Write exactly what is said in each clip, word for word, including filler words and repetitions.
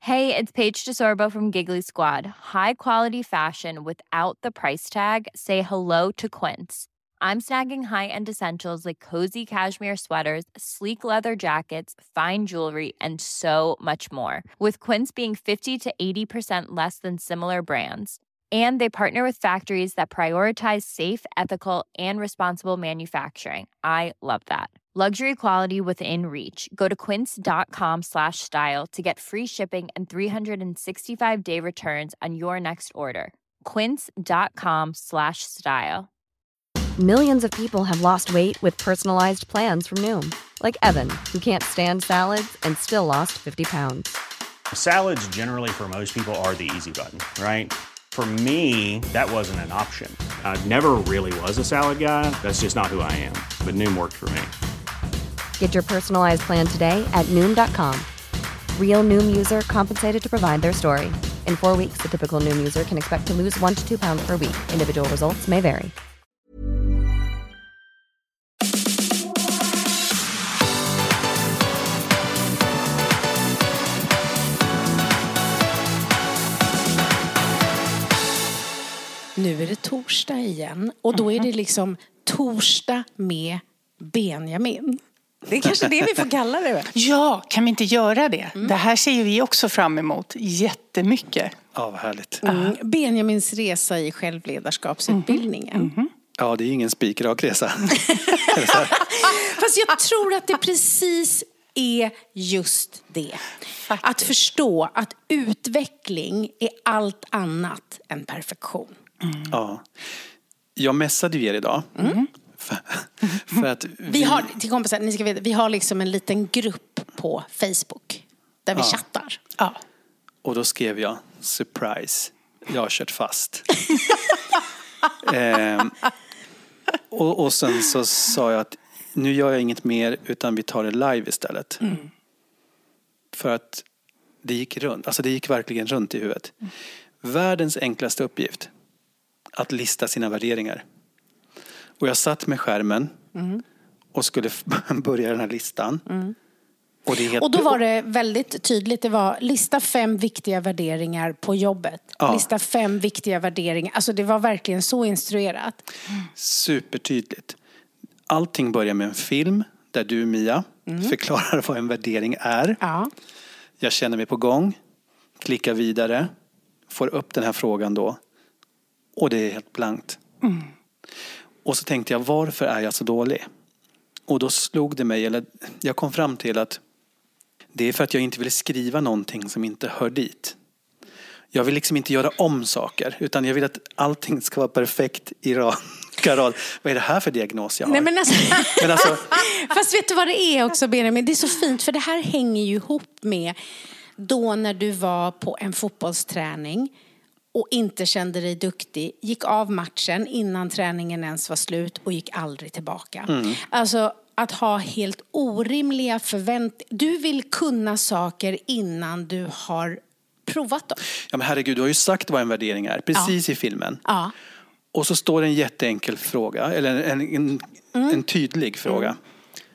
Hey, it's Paige DeSorbo from Giggly Squad. High quality fashion without the price tag. Say hello to Quince. I'm snagging high-end essentials like cozy cashmere sweaters, sleek leather jackets, fine jewelry, and so much more. With Quince being fifty to eighty percent less than similar brands. And they partner with factories that prioritize safe, ethical, and responsible manufacturing. I love that. Luxury quality within reach. Go to quince.com slash style to get free shipping and three sixty-five day returns on your next order. Quince.com slash style. Millions of people have lost weight with personalized plans from Noom. Like Evan, who can't stand salads and still lost fifty pounds. Salads generally for most people are the easy button, right? For me, that wasn't an option. I never really was a salad guy. That's just not who I am. But Noom worked for me. Get your personalized plan today at Noom dot com. Real Noom user compensated to provide their story. In four weeks, the typical Noom user can expect to lose one to two pounds per week. Individual results may vary. Nu är det torsdag igen och då är det liksom torsdag med Benjamin. Det är kanske det vi får kalla det. Ja, kan vi inte göra det? Mm. Det här ser ju vi också fram emot jättemycket. Ja, vad härligt. Mm. Benjamins resa i självledarskapsutbildningen. Mm. Mm. Ja, det är ingen spikrak resa. Fast jag tror att det precis är just det. Faktiskt. Att förstå att utveckling är allt annat än perfektion. Mm. Ja. Jag messade ju er idag. Mm. För, för att vi... vi har, till kompisar, ni ska veta, vi har liksom en liten grupp på Facebook där vi ja. chattar. Ja. Och då skrev jag, surprise, jag har kört fast. ehm, och, och sen så sa jag att nu gör jag inget mer utan vi tar det live istället. Mm. För att det gick runt, alltså det gick verkligen runt i huvudet. Mm. Världens enklaste uppgift, att lista sina värderingar. Och jag satt med skärmen mm. och skulle börja den här listan. Mm. Och, det är helt... och då var det väldigt tydligt, det var lista fem viktiga värderingar på jobbet. Ja. Lista fem viktiga värderingar, alltså det var verkligen så instruerat. Mm. Supertydligt. Allting börjar med en film där du, Mia, mm. förklarar vad en värdering är. Ja. Jag känner mig på gång, klickar vidare, får upp den här frågan då. Och det är helt blankt. Mm. Och så tänkte jag, varför är jag så dålig? Och då slog det mig, eller jag kom fram till att det är för att jag inte vill skriva någonting som inte hör dit. Jag vill liksom inte göra om saker, utan jag vill att allting ska vara perfekt i raka rad. Vad är det här för diagnos jag har? Nej, men alltså, men alltså... Fast vet du vad det är också, Benjamin? Det är så fint, för det här hänger ju ihop med då när du var på en fotbollsträning och inte kände dig duktig, gick av matchen innan träningen ens var slut och gick aldrig tillbaka. Mm. Alltså att ha helt orimliga förväntningar. Du vill kunna saker innan du har provat dem. Ja, men herregud, du har ju sagt vad en värdering är, precis ja. i filmen. Ja. Och så står det en jätteenkel fråga, eller en, en, mm. en tydlig fråga. Mm.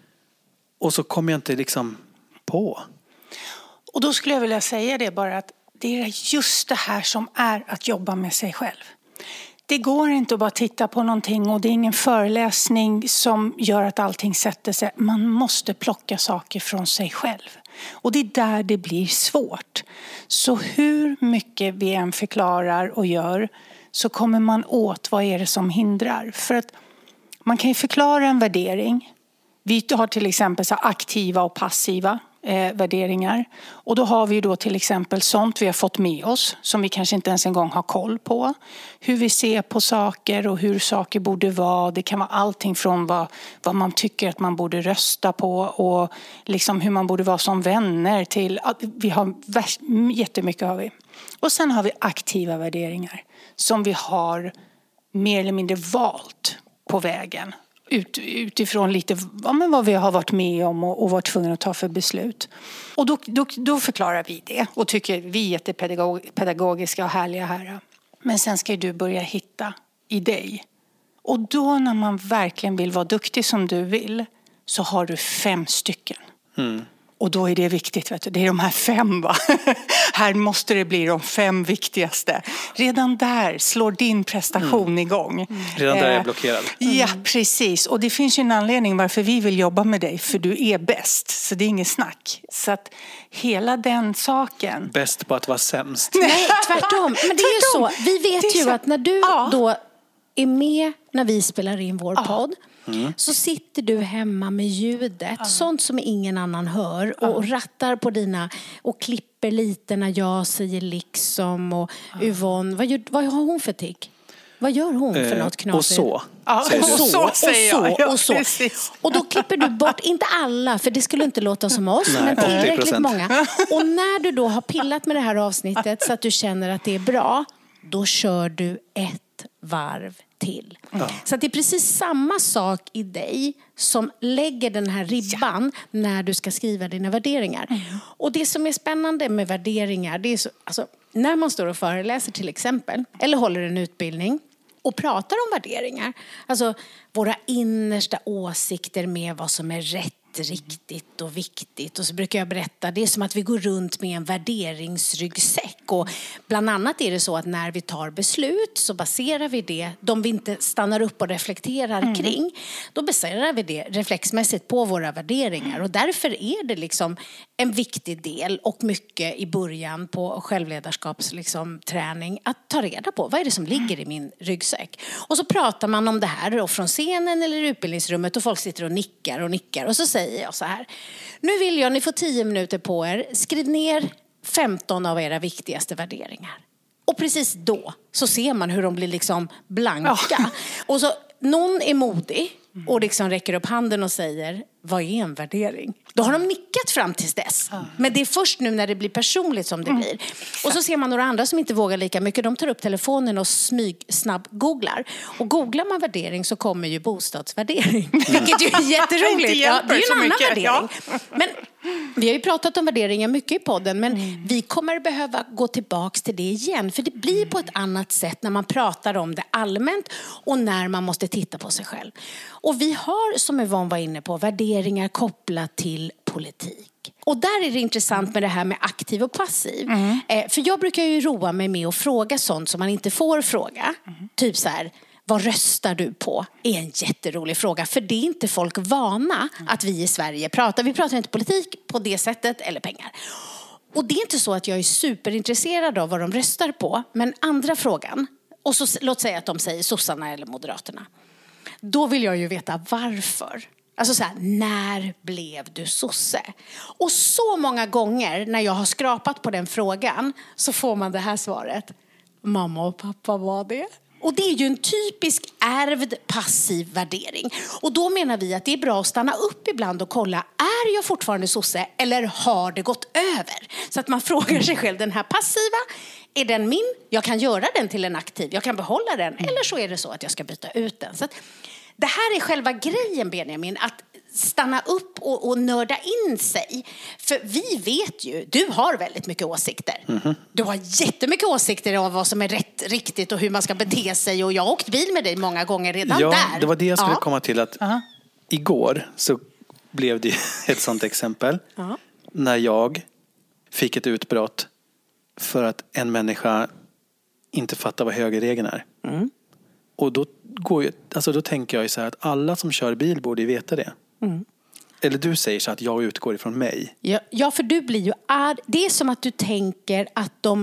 Och så kommer jag inte liksom på. Och då skulle jag vilja säga det bara att det är just det här som är att jobba med sig själv. Det går inte att bara titta på någonting och det är ingen föreläsning som gör att allting sätter sig. Man måste plocka saker från sig själv. Och det är där det blir svårt. Så hur mycket vi än förklarar och gör så kommer man åt vad är det som hindrar. För att man kan ju förklara en värdering. Vi har till exempel så aktiva och passiva eh, värderingar. Och då har vi då till exempel sånt vi har fått med oss som vi kanske inte ens en gång har koll på. Hur vi ser på saker och hur saker borde vara. Det kan vara allting från vad, vad man tycker att man borde rösta på och liksom hur man borde vara som vänner till att vi har jättemycket har vi. Och sen har vi aktiva värderingar som vi har mer eller mindre valt på vägen. Ut, utifrån lite ja, men vad vi har varit med om och, och varit tvungna att ta för beslut. Och då, då, då förklarar vi det och tycker vi är jättepedagogiska och härliga här. Men sen ska du börja hitta i dig. Och då när man verkligen vill vara duktig som du vill så har du fem stycken. Mm. Och då är det viktigt, vet du. Det är de här fem, va? Här måste det bli de fem viktigaste. Redan där slår din prestation mm. igång. Mm. Redan där är jag blockerad. Mm. Ja, precis. Och det finns ju en anledning varför vi vill jobba med dig. För du är bäst. Så det är inget snack. Så att hela den saken... Bäst på att vara sämst. Nej, tvärtom. Men det är ju så. Vi vet ju att när du ja. då är med när vi spelar in vår ja. podd... Mm. Så sitter du hemma med ljudet, ja. sånt som ingen annan hör, ja. och rattar på dina och klipper lite när jag säger liksom och ja. Yvonne, vad, gör, vad har hon för tick? Vad gör hon för eh, något knasigt? Och så. Ja, och så, så, och säger så, jag. och så. Ja, och då klipper du bort, inte alla, för det skulle inte låta som oss, nej, men tillräckligt många. Och när du då har pillat med det här avsnittet så att du känner att det är bra, då kör du ett varv till. Ja. Så att det är precis samma sak i dig som lägger den här ribban ja. när du ska skriva dina värderingar. Mm. Och det som är spännande med värderingar, det är så, alltså, när man står och föreläser till exempel, eller håller en utbildning och pratar om värderingar, alltså våra innersta åsikter med vad som är rätt, riktigt och viktigt. Och så brukar jag berätta, det är som att vi går runt med en värderingsryggsäck. Och bland annat är det så att när vi tar beslut så baserar vi det, de vi inte stannar upp och reflekterar mm. kring, då baserar vi det reflexmässigt på våra värderingar. Och därför är det liksom en viktig del och mycket i början på självledarskaps liksom, träning att ta reda på vad är det som ligger i min ryggsäck. Och så pratar man om det här och från scenen eller utbildningsrummet och folk sitter och nickar och nickar och så säger jag så här: nu vill jag, ni får tio minuter på er, skriv ner femton av era viktigaste värderingar. Och precis då så ser man hur de blir liksom blanka. Ja. Och så någon är modig och liksom räcker upp handen och säger, vad är en värdering? Då har de nickat fram tills dess. Mm. Men det är först nu när det blir personligt som det mm. blir. Och så ser man några andra som inte vågar lika mycket. De tar upp telefonen och smyg snabb googlar. Och googlar man värdering så kommer ju bostadsvärdering. Mm. Vilket ju är jätteroligt. Ja, det är ju en annan mycket. värdering. Ja. Men vi har ju pratat om värderingar mycket i podden. Men mm. vi kommer behöva gå tillbaka till det igen. För det blir på ett annat sätt när man pratar om det allmänt. Och när man måste titta på sig själv. Och vi har, som Yvonne var inne på, värderingar kopplat till politik. Och där är det intressant med det här med aktiv och passiv. Mm. Eh, för jag brukar ju roa mig med att fråga sånt som man inte får fråga. Mm. Typ så här, vad röstar du på? Är en jätterolig fråga. För det är inte folk vana mm. att vi i Sverige pratar. Vi pratar inte politik på det sättet eller pengar. Och det är inte så att jag är superintresserad av vad de röstar på. Men andra frågan, och så, låt säga att de säger sossarna eller moderaterna. Då vill jag ju veta varför. Alltså så här, när blev du sosse? Och så många gånger när jag har skrapat på den frågan så får man det här svaret. Mamma och pappa var det. Och det är ju en typisk ärvd passiv värdering. Och då menar vi att det är bra att stanna upp ibland och kolla, är jag fortfarande sosse eller har det gått över? Så att man frågar sig själv, den här passiva, är den min? Jag kan göra den till en aktiv, jag kan behålla den. Eller så är det så att jag ska byta ut den. Så att det här är själva grejen, Benjamin, att stanna upp och, och nörda in sig. För vi vet ju, du har väldigt mycket åsikter. Mm-hmm. Du har jättemycket åsikter om vad som är rätt, riktigt och hur man ska bete sig. Och jag har åkt bil med dig många gånger redan ja, där. Ja, det var det jag skulle ja. komma till. Att uh-huh. igår så blev det ett sånt exempel. Uh-huh. När jag fick ett utbrott för att en människa inte fattar vad högerregeln är. Mm. Och då, går jag, alltså då tänker jag ju så här att alla som kör bil borde veta det. Mm. Eller du säger så att jag utgår ifrån mig. Ja, ja, för du blir ju arg. Det är som att du tänker att de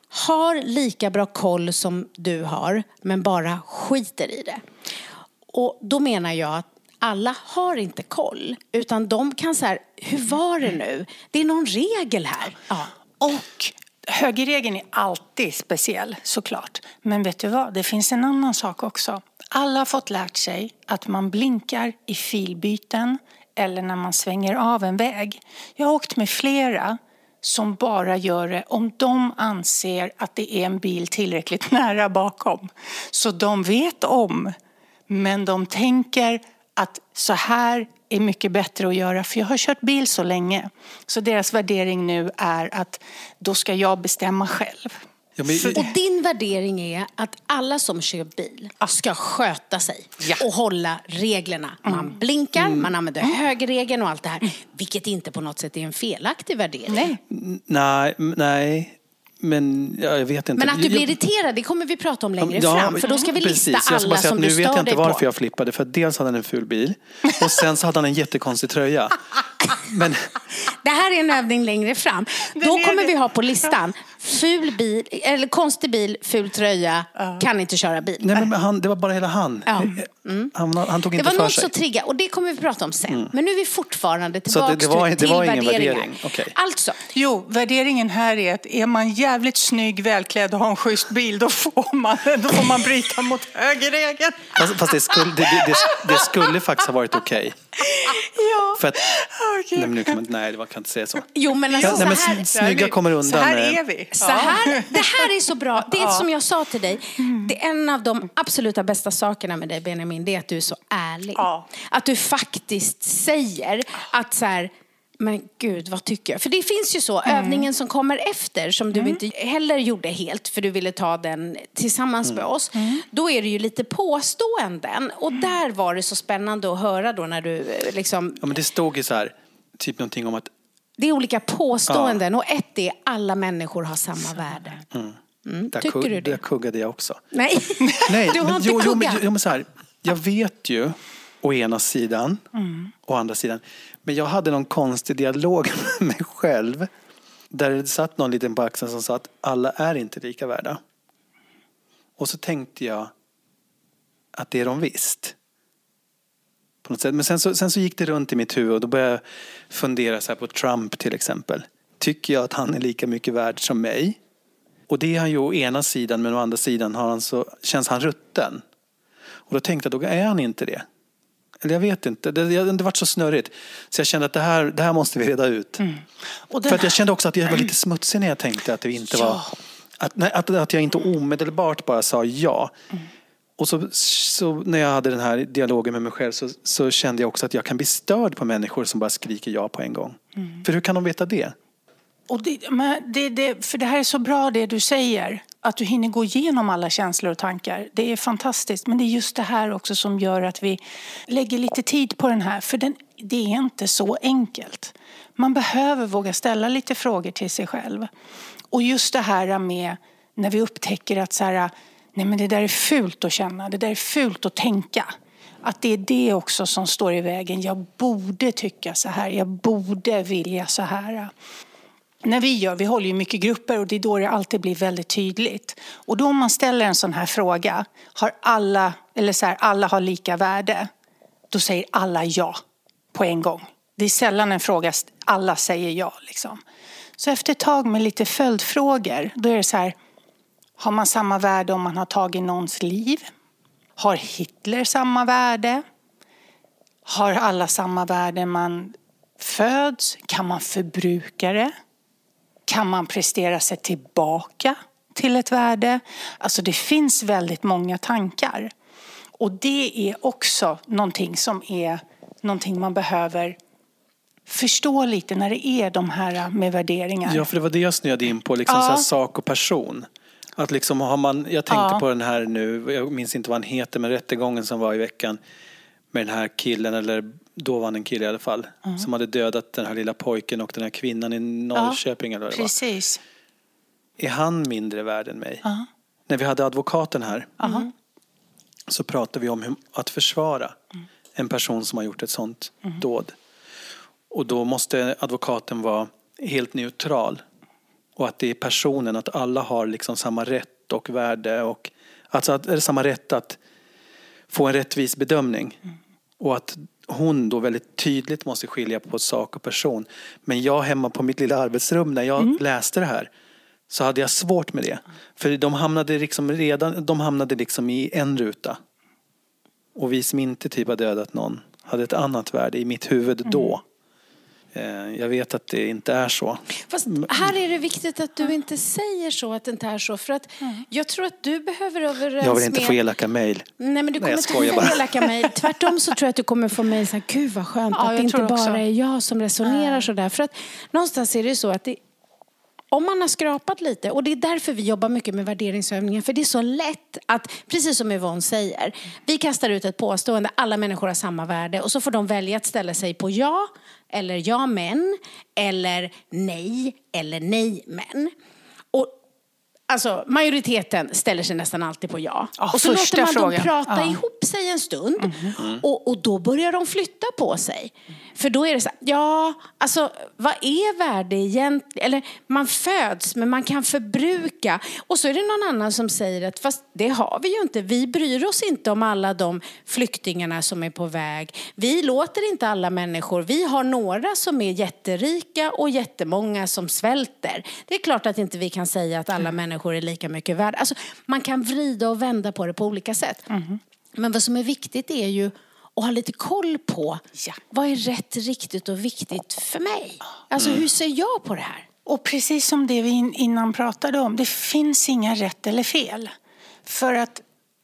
har lika bra koll som du har, men bara skiter i det. Och då menar jag att alla har inte koll, utan de kan så här, hur var det nu? Det är någon regel här. Ja. Och högerregeln är alltid speciell, såklart. Men vet du vad? Det finns en annan sak också. Alla har fått lärt sig att man blinkar i filbyten eller när man svänger av en väg. Jag har åkt med flera som bara gör det om de anser att det är en bil tillräckligt nära bakom. Så de vet om, men de tänker att så här är mycket bättre att göra, för jag har kört bil så länge. Så deras värdering nu är att då ska jag bestämma själv. Ja, men... Och din värdering är att alla som kör bil ska sköta sköta sig ja. och hålla reglerna. Man mm. blinkar, mm. man använder mm. högerregeln och allt det här. Vilket inte på något sätt är en felaktig värdering. Nej, nej. nej. Men jag vet inte. Men att du blir irriterad, det kommer vi prata om längre ja, fram. För då ska vi lista precis. alla som att du nu vet jag inte varför på. jag flippade. För att dels hade han en ful bil. Och sen så hade han en jättekonstig tröja. Men... Det här är en övning längre fram. Då kommer vi ha på listan ful bil, eller konstig bil, ful tröja, uh. kan inte köra bil. Nej, men han, det var bara hela han. Ja. Mm. Han, han tog inte det var för något sig. Så trigga, och det kommer vi prata om sen. Mm. Men nu är vi fortfarande tillbaka så det, det var, till det var ingen värderingar. Värdering. Okay. Alltså. Jo, värderingen här är att är man jävligt snygg, välklädd och har en schysst bil, då får man, då får man bryta mot högerregeln. Fast, fast det, skulle, det, det, det skulle faktiskt ha varit okej. Okay. Ja. För att, okay. nej, men nu kan man, nej, det kan inte säga så. Jo, men alltså, ja, nej, men så här, snygga kommer undan. Så här är vi. Så här, det här är så bra. Det är ja. som jag sa till dig. Det är en av de absoluta bästa sakerna med dig, Benjamin. Det är att du är så ärlig. Ja. Att du faktiskt säger att så här, men gud, vad tycker jag? För det finns ju så, mm. övningen som kommer efter, som du mm. inte heller gjorde helt, för du ville ta den tillsammans mm. med oss. Mm. Då är det ju lite påståenden. Och mm. där var det så spännande att höra då när du liksom... Ja, men det stod ju så här, typ någonting om att... Det är olika påståenden. Ja. Och ett är, alla människor har samma värde. Mm. Mm. Där, Tycker kugg, du det? Där kuggade jag också. Nej, Nej du har men, inte jo, kuggat. Jo, men, jo, men så här, jag vet ju å ena sidan mm. och å andra sidan. Men jag hade någon konstig dialog med mig själv. Där det satt någon liten på axeln som sa att alla är inte lika värda. Och så tänkte jag att det är de visst. På något sätt. Men sen så, sen så gick det runt i mitt huvud och då började jag fundera så här på Trump till exempel. Tycker jag att han är lika mycket värd som mig? Och det är han ju å ena sidan, men å andra sidan har han så, känns han rutten. Och då tänkte jag, då är han inte det. Eller jag vet inte, det, det, det var så snurrigt. Så jag kände att det här, det här måste vi reda ut. Mm. Och För att jag kände också att jag var lite smutsig när jag tänkte att det inte ja. var... Att, nej, att, att jag inte omedelbart bara sa ja. Mm. Och så, så när jag hade den här dialogen med mig själv så, så kände jag också att jag kan bli störd på människor som bara skriker ja på en gång. Mm. För hur kan de veta det? Och det, men det, det, för det här är så bra det du säger. Att du hinner gå igenom alla känslor och tankar. Det är fantastiskt. Men det är just det här också som gör att vi lägger lite tid på den här. För den, det är inte så enkelt. Man behöver våga ställa lite frågor till sig själv. Och just det här med när vi upptäcker att så här, nej men det där är fult att känna. Det där är fult att tänka. Att det är det också som står i vägen. Jag borde tycka så här. Jag borde vilja så här. När vi gör, vi håller ju mycket grupper och det är då det alltid blir väldigt tydligt. Och då om man ställer en sån här fråga, har alla, eller så här, alla har lika värde, då säger alla ja på en gång. Det är sällan en fråga, alla säger ja liksom. Så efter ett tag med lite följdfrågor, då är det så här, har man samma värde om man har tagit någons liv? Har Hitler samma värde? Har alla samma värde man föds? Kan man förbruka det? Kan man prestera sig tillbaka till ett värde? Alltså det finns väldigt många tankar. Och det är också någonting som är någonting man behöver förstå lite när det är de här med värderingar. Ja, för det var det jag snöade in på, liksom ja. så här sak och person. Att liksom har man, jag tänkte ja. på den här nu, jag minns inte vad han heter, men rättegången som var i veckan med den här killen, eller då var han en kille i alla fall, mm. som hade dödat den här lilla pojken och den här kvinnan i Norrköping. Ja, eller vad det precis. Var. Är han mindre värd än mig? Uh-huh. När vi hade advokaten här uh-huh. så pratade vi om hur, att försvara mm. en person som har gjort ett sånt mm. dåd. Och då måste advokaten vara helt neutral. Och att det är personen, att alla har liksom samma rätt och värde. Och, alltså att det är samma rätt att få en rättvis bedömning. Mm. Och att hon då väldigt tydligt måste skilja på sak och person. Men jag hemma på mitt lilla arbetsrum när jag mm. läste det här, så hade jag svårt med det. För de hamnade liksom redan, de hamnade liksom i en ruta. Och vi som inte typ har dödat någon hade ett annat värde i mitt huvud mm. då. Jag vet att det inte är så. Fast här är det viktigt att du inte säger så, att det inte är så. För att mm. jag tror att du behöver överens. Jag vill inte med... få elaka mejl. Nej, men du kommer Nej, inte få elaka mejl. Tvärtom så tror jag att du kommer få mejl så här, gud vad skönt ja, att det inte bara också. är jag som resonerar mm. så där. För att någonstans är det så att det, om man har skrapat lite, och det är därför vi jobbar mycket med värderingsövningar, för det är så lätt att, precis som Yvonne säger, vi kastar ut ett påstående, alla människor har samma värde, och så får de välja att ställa sig på ja, eller ja men, eller nej, eller nej men. Och alltså, majoriteten ställer sig nästan alltid på ja. Oh, och så låter man frågan. dem prata ja. ihop sig en stund. Mm-hmm. Och, och då börjar de flytta på sig. För då är det så här, ja, alltså vad är värde egentligen? Eller man föds, men man kan förbruka. Och så är det någon annan som säger att fast det har vi ju inte. Vi bryr oss inte om alla de flyktingarna som är på väg. Vi låter inte alla människor. Vi har några som är jätterika och jättemånga som svälter. Det är klart att inte vi kan säga att alla människor är lika mycket värda. Alltså, man kan vrida och vända på det på olika sätt. Mm. Men vad som är viktigt är ju att ha lite koll på ja. vad är rätt, riktigt och viktigt för mig. Alltså mm. hur ser jag på det här? Och precis som det vi innan pratade om, det finns inga rätt eller fel. För att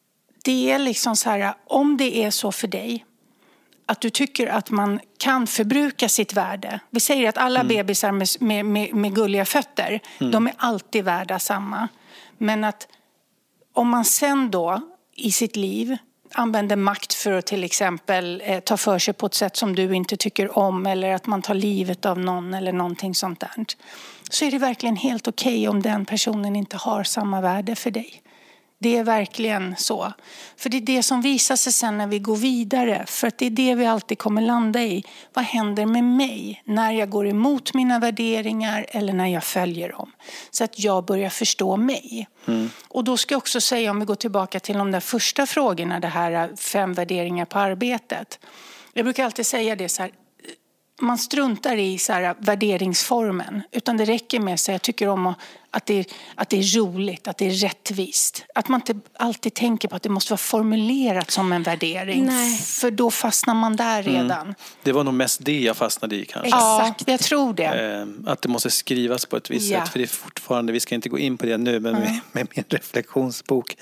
det är liksom så här, om det är så för dig att du tycker att man kan förbruka sitt värde. Vi säger att alla mm. bebisar med, med, med, med gulliga fötter, mm. de är alltid värda samma. Men att om man sen då i sitt liv använder makt för att till exempel eh, ta för sig på ett sätt som du inte tycker om, eller att man tar livet av någon eller någonting sånt där, så är det verkligen helt okej om den personen inte har samma värde för dig. Det är verkligen så. För det är det som visar sig sen när vi går vidare. För att det är det vi alltid kommer landa i. Vad händer med mig när jag går emot mina värderingar eller när jag följer dem? Så att jag börjar förstå mig. Mm. Och då ska jag också säga, om vi går tillbaka till de där första frågorna, det här fem värderingar på arbetet. Jag brukar alltid säga det så här. Man struntar i så här värderingsformen, utan det räcker med att säga jag tycker om att det, är, att det är roligt, att det är rättvist. Att man inte alltid tänker på att det måste vara formulerat som en värdering. Nej. För då fastnar man där redan. Mm. Det var nog mest det jag fastnade i kanske. Exakt, ja, jag tror det. Eh, att det måste skrivas på ett visst ja. sätt. För det är fortfarande, vi ska inte gå in på det nu, men mm. med, med min reflektionsbok.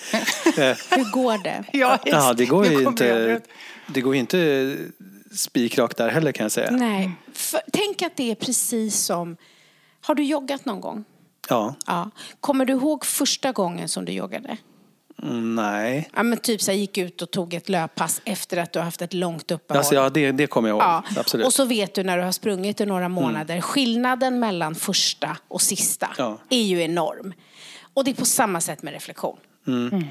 Hur går det? Ja, ja det går ju inte... Det går inte spikrakt där heller, kan jag säga. Nej. För, tänk att det är precis som... Har du joggat någon gång? Ja. ja. Kommer du ihåg första gången som du joggade? Mm, nej. Ja, men typ så här, gick ut och tog ett löppass efter att du har haft ett långt uppehåll. Alltså, ja, det, det kommer jag ihåg. Ja. Absolut. Och så vet du när du har sprungit i några månader. Mm. Skillnaden mellan första och sista ja. är ju enorm. Och det är på samma sätt med reflektion. Mm. Mm.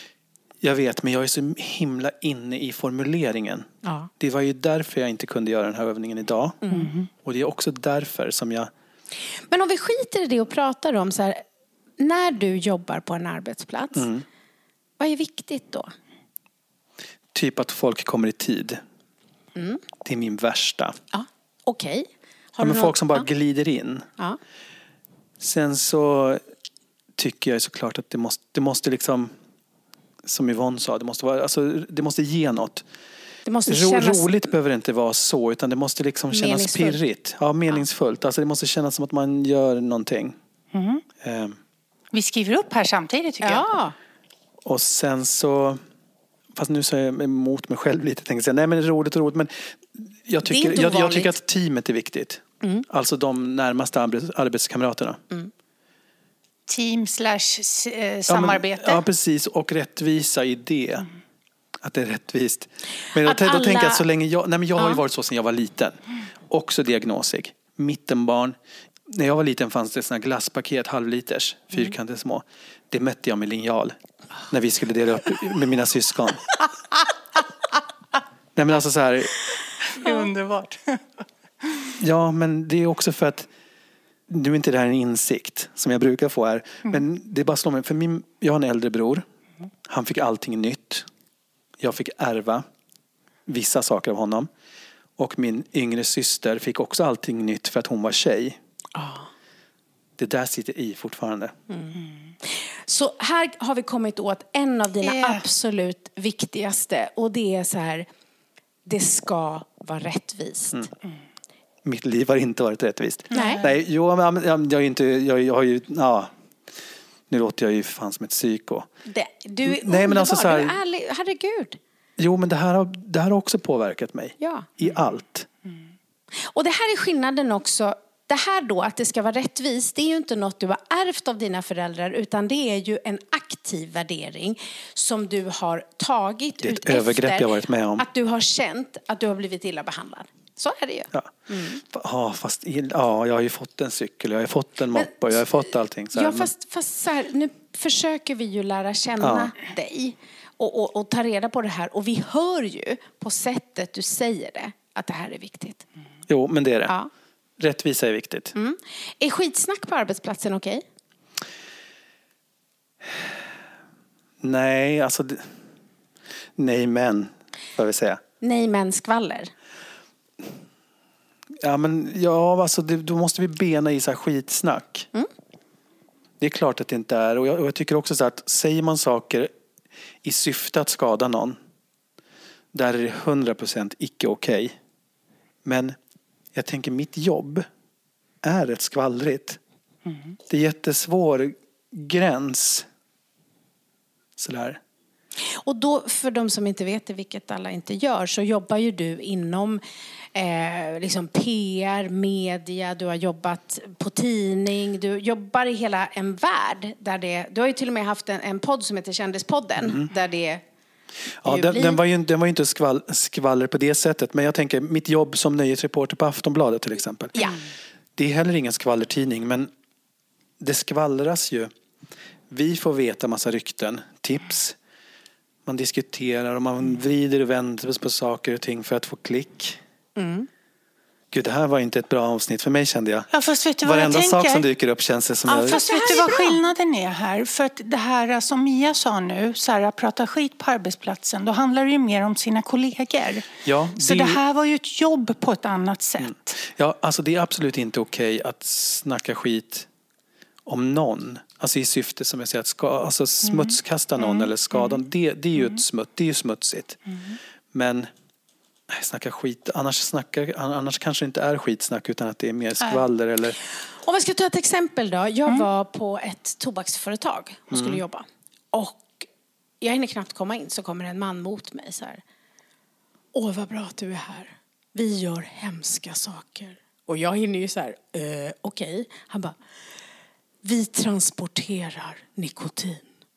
Jag vet, men jag är så himla inne i formuleringen. Ja. Det var ju därför jag inte kunde göra den här övningen idag. Mm. Och det är också därför som jag... Men om vi skiter i det och pratar om så här, när du jobbar på en arbetsplats, mm. vad är viktigt då? Typ att folk kommer i tid. Mm. Det är min värsta. Ja, okej. Okay. Ja, men folk som bara ja. glider in. Ja. Sen så tycker jag såklart att det måste, det måste liksom... Som Yvonne sa, det måste, vara, alltså, det måste ge något. Det måste Ro, kännas... Roligt behöver det inte vara så, utan det måste liksom kännas pirrigt. Ja, meningsfullt. Ja. Alltså, det måste kännas som att man gör någonting. Mm. Um, Vi skriver upp här samtidigt, tycker ja. jag. Och sen så... Fast nu så är jag emot mig själv lite. Tänkte säga, nej, men det är roligt och roligt. Men jag tycker, jag, jag tycker att teamet är viktigt. Mm. Alltså de närmaste arbets, arbetskamraterna. Mm. Team slash eh, samarbete. Ja, men, ja, precis. Och rättvisa i det. Mm. Att det är rättvist. Men då, alla... då tänker jag att så länge jag... Nej, men jag har ju varit så sedan jag var liten. Också diagnosig. Mittenbarn. När jag var liten fanns det såna glasspaket, halvliters, fyrkantiga små. Det mätte jag med linjal. När vi skulle dela upp med mina syskon. Nej, men alltså så här... Det är underbart. Ja, men det är också för att... Nu är inte det här en insikt som jag brukar få här. Mm. Men det är bara slår mig. För min, jag har en äldre bror. Han fick allting nytt. Jag fick ärva vissa saker av honom. Och min yngre syster fick också allting nytt för att hon var tjej. Oh. Det där sitter i fortfarande. Mm. Så här har vi kommit åt en av dina yeah. absolut viktigaste. Och det är så här. Det ska vara rättvist. Mm. Mm. Mitt liv har inte varit rättvist. Nej. Nej, jo, men jag, jag, inte, jag, jag har ju, ja, nu låter jag ju fan som ett psyko. Det, du är Nej, men alltså så här, du är ärlig, herregud. Jo, men det här, har, det här har också påverkat mig. Ja. I allt. Mm. Och det här är skillnaden också det här då att det ska vara rättvist, det är ju inte något du har ärvt av dina föräldrar, utan det är ju en aktiv värdering som du har tagit det är ett ut övergrepp efter jag varit med om. Att du har känt att du har blivit illa behandlad. Så är det ju. Ja, mm. ja fast ja, jag har ju fått en cykel, jag har fått en moppe, jag har fått allting. Så här, ja, fast, fast så här, nu försöker vi ju lära känna ja. dig och, och, och ta reda på det här. Och vi hör ju på sättet du säger det att det här är viktigt. Mm. Jo, men det är det. Ja. Rättvisa är viktigt. Mm. Är skitsnack på arbetsplatsen okej? Okay? Nej, alltså... Det... Nej, men, vad vill säga. Nej, men skvaller. Ja, men ja, alltså det, då måste vi bena i så här skitsnack. Mm. Det är klart att det inte är. Och jag, och jag tycker också så att säger man saker i syfte att skada någon, där är det hundra procent icke okej. Okay. Men jag tänker mitt jobb är rätt skvallrigt. Mm. Det är jättesvår gräns. Sådär. Och då, för de som inte vet det, vilket alla inte gör, så jobbar ju du inom eh, liksom P R, media, du har jobbat på tidning, du jobbar i hela en värld där det, du har ju till och med haft en, en podd som heter Kändispodden, mm. där det ja, den, blir... den var ju den var ju inte skvall, skvaller på det sättet, men jag tänker mitt jobb som nöjesreporter på Aftonbladet till exempel. Ja. Det är heller ingen skvallertidning, men det skvallras ju. Vi får veta massa rykten, tips. Man diskuterar och man vrider och vänder på saker och ting för att få klick. Mm. Gud, det här var inte ett bra avsnitt för mig, kände jag. Ja, fast vet du vad varenda jag tänker? sak som dyker upp känns det som... Ja, jag... fast vet du vad skillnaden är här? För att det här som Mia sa nu, så här, prata skit på arbetsplatsen, då handlar det ju mer om sina kollegor. Ja, det... Så det här var ju ett jobb på ett annat sätt. Mm. Ja, alltså det är absolut inte okej att snacka skit om någon. Alltså i syfte, som jag säger, att ska, alltså smutskasta någon mm. eller skada. Mm. Det, det är ju ett smutt, det är ju smutsigt. Mm. Men nej, snacka skit. Annars, snacka, annars kanske det inte är skitsnack, utan att det är mer skvaller. Äh. Eller... Om vi ska ta ett exempel då. Jag mm. var på ett tobaksföretag och skulle mm. jobba. Och jag hinner knappt komma in, så kommer en man mot mig så här. Åh, vad bra att du är här. Vi gör hemska saker. Och jag hinner ju så här, eh, okej. Okay. Han bara... Vi transporterar nikotin.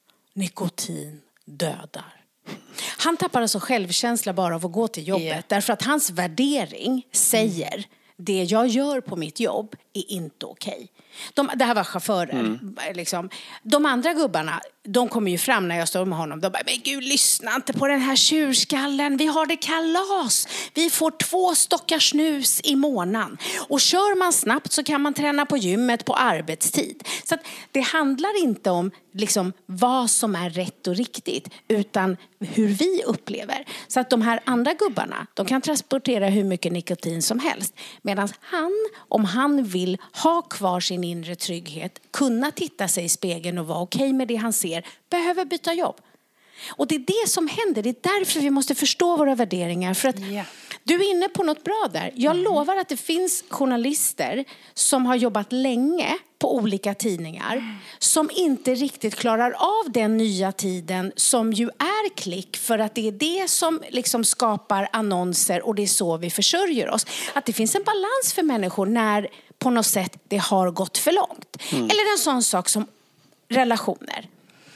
Nikotin dödar. Han tappar alltså självkänsla bara av att gå till jobbet. Yeah. Därför att hans värdering säger mm. det jag gör på mitt jobb är inte okej. De, det här var chaufförer. Mm. Liksom. De andra gubbarna, de kommer ju fram när jag står med honom. De bara, men gud, lyssna inte på den här tjurskallen. Vi har det kalas. Vi får två stockar snus i månaden. Och kör man snabbt så kan man träna på gymmet på arbetstid. Så att det handlar inte om liksom, vad som är rätt och riktigt, utan hur vi upplever. Så att de här andra gubbarna, de kan transportera hur mycket nikotin som helst. Medan han, om han vill ha kvar sin inre trygghet, kunna titta sig i spegeln och vara okej med det han ser, behöver byta jobb. Och det är det som händer. Det är därför vi måste förstå våra värderingar. För att yeah. du är inne på något bra där. Jag mm. lovar att det finns journalister som har jobbat länge på olika tidningar mm. som inte riktigt klarar av den nya tiden, som ju är klick, för att det är det som liksom skapar annonser och det är så vi försörjer oss. Att det finns en balans för människor när på något sätt det har gått för långt. Mm. Eller en sån sak som relationer.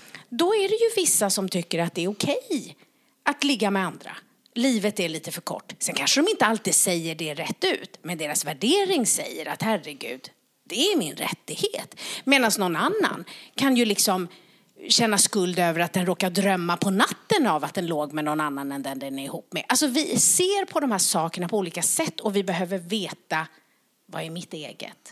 Då är det ju vissa som tycker att det är okej att ligga med andra. Livet är lite för kort. Sen kanske de inte alltid säger det rätt ut, men deras värdering säger att herregud, det är min rättighet. Medan någon annan kan ju liksom känna skuld över att den råkar drömma på natten av att den låg med någon annan än den den är ihop med. Alltså vi ser på de här sakerna på olika sätt, och vi behöver veta, vad är mitt eget?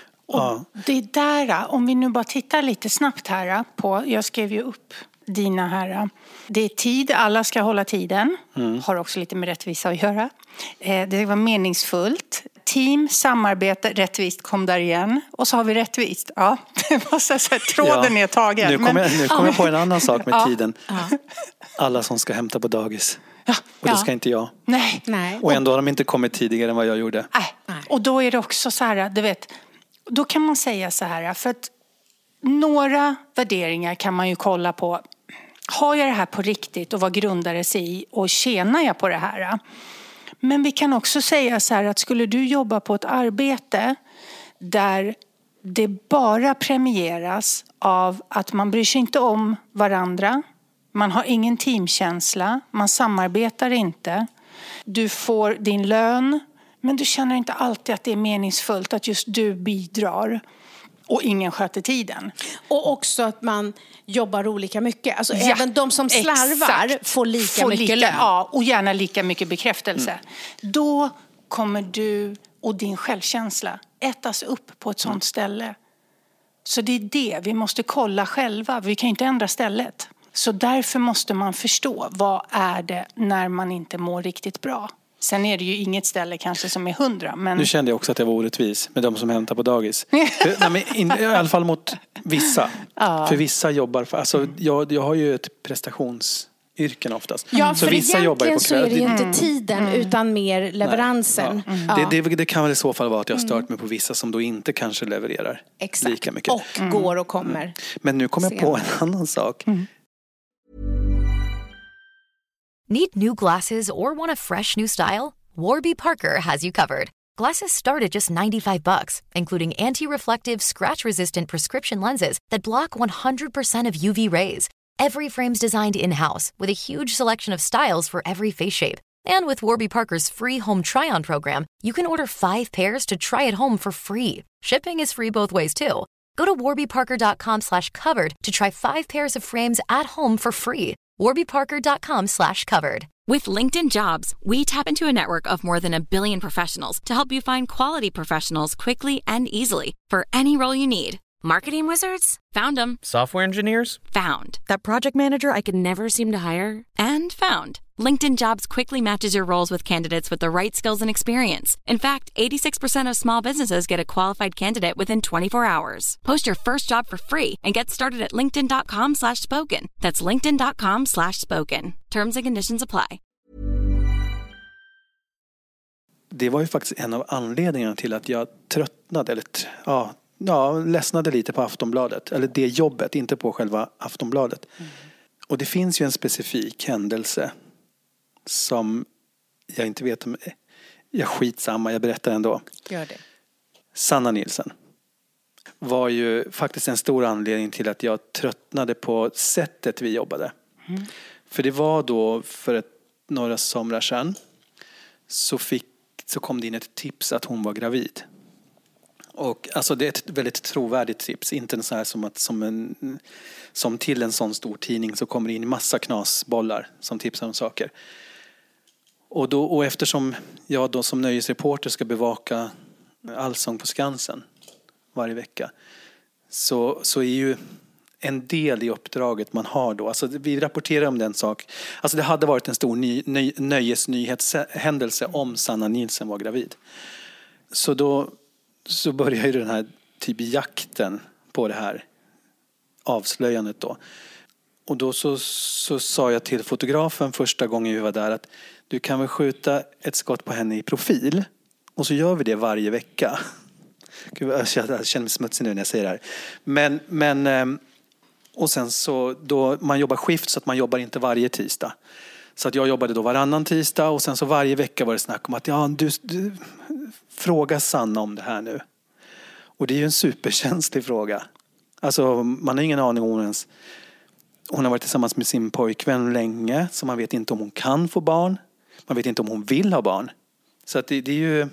Och det är där, om vi nu bara tittar lite snabbt här på, jag skrev ju upp dina här. Det är tid, alla ska hålla tiden. Mm. Har också lite med rättvisa att göra. Det var meningsfullt. Team, samarbete, rättvist kom där igen. Och så har vi rättvist. Ja, det var så här, tråden ja. är tagen. Nu kommer jag, nu kom jag på en annan sak med ja. tiden. Ja. Alla som ska hämta på dagis. Ja. Och det ska inte jag. Nej. Nej. Och ändå har de inte kommit tidigare än vad jag gjorde. Nej. Och då är det också så här, du vet, då kan man säga så här, för att några värderingar kan man ju kolla på. Har jag det här på riktigt och vad grundar det sig i, och tjänar jag på det här? Men vi kan också säga så här, att skulle du jobba på ett arbete där det bara premieras av att man bryr sig inte om varandra. Man har ingen teamkänsla, man samarbetar inte. Du får din lön, men du känner inte alltid att det är meningsfullt att just du bidrar. Och ingen sköter tiden. Och också att man jobbar olika mycket. Alltså ja, även de som slarvar exakt. får lika får mycket lika, lön. Ja, och gärna lika mycket bekräftelse. Mm. Då kommer du och din självkänsla ätas upp på ett sånt mm. ställe. Så det är det vi måste kolla själva. Vi kan inte ändra stället. Så därför måste man förstå vad är det när man inte mår riktigt bra. Sen är det ju inget ställe kanske som är hundra. Men... Nu kände jag också att det var orättvis med de som hämtar på dagis. För, nej, men in, i alla fall mot vissa. Ja. För vissa jobbar... För, alltså, jag, jag har ju ett prestationsyrken oftast. Ja, så för vissa jobbar på så är det ju inte tiden mm. utan mer leveransen. Ja. Mm. Ja. Det, det, det kan väl i så fall vara att jag har stört mig på vissa som då inte kanske levererar Exakt. lika mycket. Och mm. går och kommer. Mm. Men nu kommer jag på en annan sak. Mm. Need new glasses or want a fresh new style? Warby Parker has you covered. Glasses start at just ninety-five bucks, including anti-reflective, scratch-resistant prescription lenses that block one hundred percent of U V rays. Every frame's designed in-house with a huge selection of styles for every face shape. And with Warby Parker's free home try-on program, you can order five pairs to try at home for free. Shipping is free both ways, too. Go to warbyparker.com slash covered to try five pairs of frames at home for free. warbyparker.com slash covered. With LinkedIn Jobs, we tap into a network of more than a billion professionals to help you find quality professionals quickly and easily for any role you need. Marketing wizards? Found them. Software engineers? Found. That project manager I could never seem to hire? And found. LinkedIn Jobs quickly matches your roles with candidates with the right skills and experience. In fact, eighty-six percent of small businesses get a qualified candidate within twenty-four hours. Post your first job for free and get started at linkedin.com slash spoken. That's linkedin.com slash spoken. Terms and conditions apply. Det var ju faktiskt en av anledningarna till att jag tröttnade, eller ja, ja, ledsnade lite på Aftonbladet. Eller det jobbet, inte på själva Aftonbladet. Mm. Och det finns ju en specifik händelse som jag inte vet om... Jag skitsamma, jag berättar ändå. Gör det. Sanna Nilsson var ju faktiskt en stor anledning till att jag tröttnade på sättet vi jobbade. Mm. För det var då för ett, några somrar sedan så, fick, så kom det in ett tips att hon var gravid. Och alltså det är ett väldigt trovärdigt tips. Inte en sån här som, att, som, en, som till en sån stor tidning så kommer det in massa knasbollar som tipsar om saker. Och, då, och eftersom jag då som nöjesreporter ska bevaka Allsång på Skansen varje vecka så, så är ju en del i uppdraget man har då. Alltså vi rapporterar om den sak. Alltså det hade varit en stor ny, ny, nöjesnyhetshändelse om Sanna Nilsson var gravid. Så då så börjar ju den här typ jakten på det här avslöjandet då. Och då så, så sa jag till fotografen första gången vi var där att du kan väl skjuta ett skott på henne i profil. Och så gör vi det varje vecka. Gud, jag känner mig smutsig nu när jag säger det här. Men, men och sen så då man jobbar skift så att man jobbar inte varje tisdag. Så att jag jobbade då varannan tisdag och sen så varje vecka var det snack om att ja, du, du fråga Sanna om det här nu. Och det är ju en superkänslig fråga. Alltså man har ingen aning om hon ens... Hon har varit tillsammans med sin pojkvän länge så man vet inte om hon kan få barn. Man vet inte om hon vill ha barn. Så att det, det är ju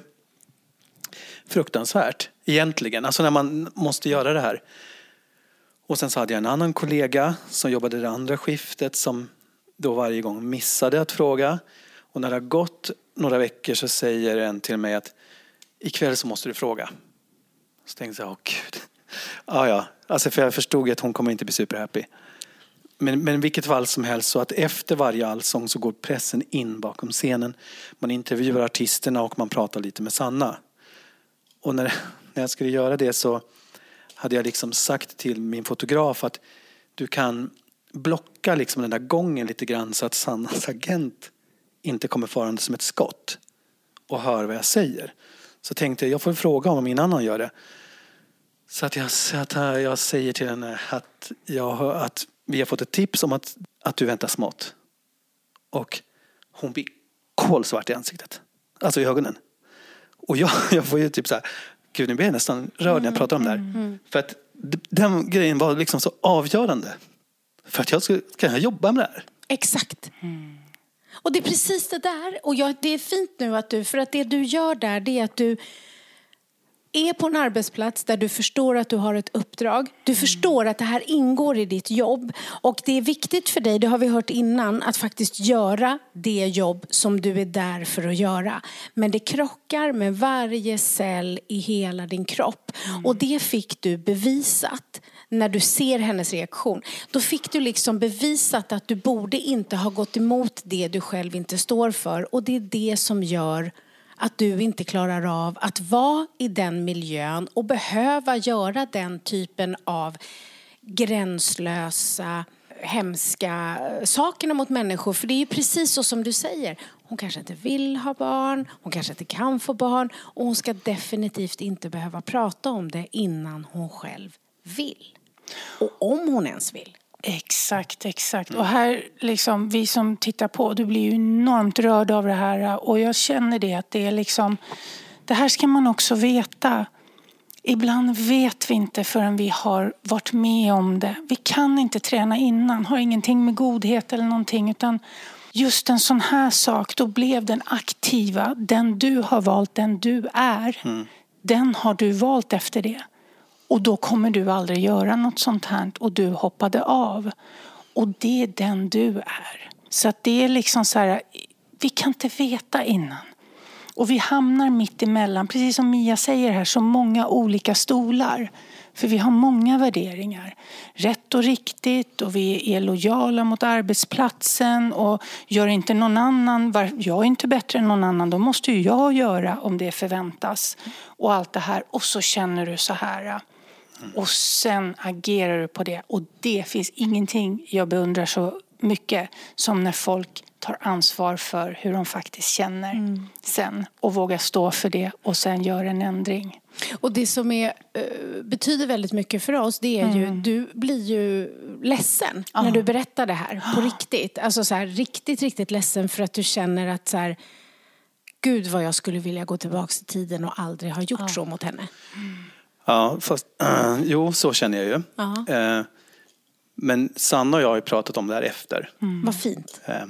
fruktansvärt egentligen. Alltså när man måste göra det här. Och sen så hade jag en annan kollega som jobbade det andra skiftet som då varje gång missade att fråga. Och när det har gått några veckor så säger en till mig att ikväll så måste du fråga. Så tänkte jag, åh gud. Ja, ja. Alltså för jag förstod att hon kommer inte bli superhappy. Men, men i vilket fall som helst så att efter varje allsång så går pressen in bakom scenen. Man intervjuar artisterna och man pratar lite med Sanna. Och när, när jag skulle göra det så hade jag liksom sagt till min fotograf att du kan blocka liksom den där gången lite grann så att Sannas agent inte kommer farande som ett skott och hör vad jag säger. Så tänkte jag, jag får fråga om min annan gör det. Så att jag, så att jag säger till henne att, jag, att vi har fått ett tips om att, att du väntar smått. Och hon blir kolsvart i ansiktet. Alltså i ögonen. Och jag, jag får ju typ så här Gud, nu blir jag nästan rörd när jag pratar om det här. Mm. För att den grejen var liksom så avgörande. För att jag skulle kunna jobba med det här. Exakt. Mm. Och det är precis det där. Och jag, det är fint nu att du, för att det du gör där, det är att du är på en arbetsplats där du förstår att du har ett uppdrag. Du mm. förstår att det här ingår i ditt jobb. Och det är viktigt för dig, det har vi hört innan, att faktiskt göra det jobb som du är där för att göra. Men det krockar med varje cell i hela din kropp. Mm. Och det fick du bevisat när du ser hennes reaktion. Då fick du liksom bevisat att du borde inte ha gått emot det du själv inte står för. Och det är det som gör att du inte klarar av att vara i den miljön och behöva göra den typen av gränslösa, hemska sakerna mot människor. För det är ju precis så som du säger. Hon kanske inte vill ha barn, hon kanske inte kan få barn och hon ska definitivt inte behöva prata om det innan hon själv vill. Och om hon ens vill. Exakt, exakt. Och här, liksom, vi som tittar på, du blir ju enormt rörd av det här. Och jag känner det att det är liksom, det här ska man också veta. Ibland vet vi inte förrän vi har varit med om det. Vi kan inte träna innan, har ingenting med godhet eller någonting. Utan just en sån här sak, då blev den aktiva, den du har valt, den du är. Mm. Den har du valt efter det. Och då kommer du aldrig göra något sånt här. Och du hoppade av. Och det är den du är. Så att det är liksom så här. Vi kan inte veta innan. Och vi hamnar mitt emellan. Precis som Mia säger här. Så många olika stolar. För vi har många värderingar. Rätt och riktigt. Och vi är lojala mot arbetsplatsen. Och gör inte någon annan. Jag är inte bättre än någon annan. Då måste ju jag göra om det förväntas. Och allt det här. Och så känner du så här. Och sen agerar du på det. Och det finns ingenting jag beundrar så mycket som när folk tar ansvar för hur de faktiskt känner mm. sen. Och vågar stå för det och sen gör en ändring. Och det som är, betyder väldigt mycket för oss, det är mm. ju, du blir ju ledsen ah. när du berättar det här på ah. riktigt. Alltså så här, riktigt, riktigt ledsen för att du känner att så här, Gud vad jag skulle vilja gå tillbaka till tiden och aldrig ha gjort ah. så mot henne. Mm. Ja, fast, äh, jo, så känner jag ju. Äh, men Sanna och jag har ju pratat om det här efter. Mm. Vad fint. Äh,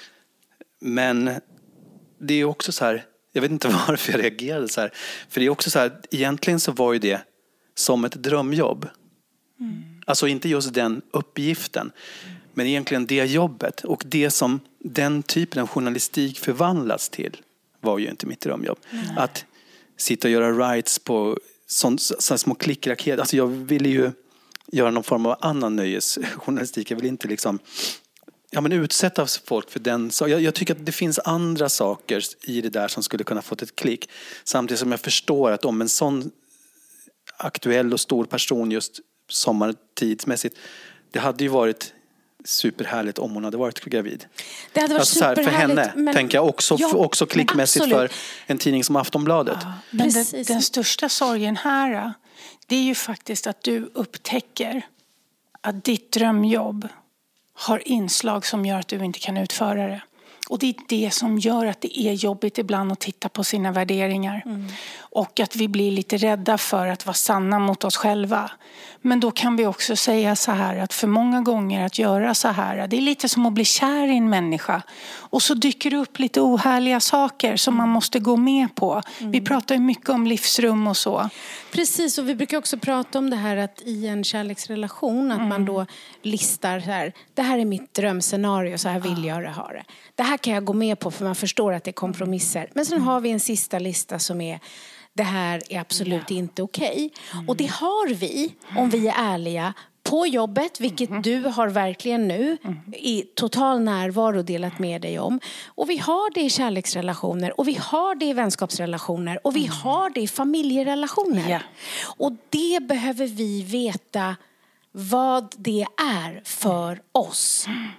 men det är också så här, jag vet inte varför jag reagerade så här. För det är också så här, egentligen så var ju det som ett drömjobb. Mm. Alltså inte just den uppgiften. Mm. Men egentligen det jobbet. Och det som den typen av journalistik förvandlats till var ju inte mitt drömjobb. Mm. Att sitta och göra writes på sån, sån små klickraket. Alltså jag ville ju göra någon form av annan nöjesjournalistik. Jag vill inte liksom ja, men utsätta folk för den. Så jag, jag tycker att det finns andra saker i det där som skulle kunna fått ett klick. Samtidigt som jag förstår att om en sån aktuell och stor person just sommartidsmässigt, det hade ju varit superhärligt om hon hade varit gravid. Det hade varit alltså superhärligt. För henne men, tänker jag också, ja, också klickmässigt för en tidning som Aftonbladet. Ja, men den, den största sorgen här, det är ju faktiskt att du upptäcker att ditt drömjobb har inslag som gör att du inte kan utföra det. Och det är det som gör att det är jobbigt ibland att titta på sina värderingar. Mm. Och att vi blir lite rädda för att vara sanna mot oss själva. Men då kan vi också säga så här att för många gånger att göra så här, det är lite som att bli kär i en människa. Och så dyker det upp lite ohärliga saker som man måste gå med på. Mm. Vi pratar ju mycket om livsrum och så. Precis, och vi brukar också prata om det här att i en kärleksrelation att mm. man då listar så här, det här är mitt drömscenario, så här vill jag ha det. Det här kan jag gå med på för man förstår att det är kompromisser. Men sen har vi en sista lista som är det här är absolut ja. inte okej. Mm. Och det har vi, om vi är ärliga, på jobbet, vilket mm. du har verkligen nu mm. i total närvaro delat med dig om. Och vi har det i kärleksrelationer och vi har det i vänskapsrelationer och vi mm. har det i familjerelationer. Ja. Och det behöver vi veta vad det är för oss.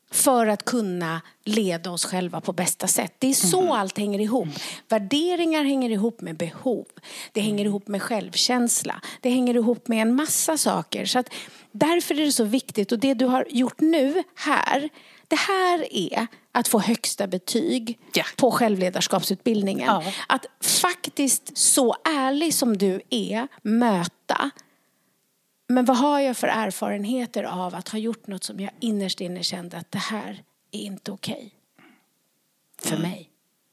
för att kunna leda oss själva på bästa sätt. Det är så mm. allt hänger ihop. Värderingar hänger ihop med behov. Det hänger ihop med självkänsla. Det hänger ihop med en massa saker. Så att därför är det så viktigt. Och det du har gjort nu här, det här är att få högsta betyg ja. på självledarskapsutbildningen. Ja. Att faktiskt så ärlig som du är möta. Men vad har jag för erfarenheter av att ha gjort något som jag innerst inne kände att det här är inte okej för mm. mig.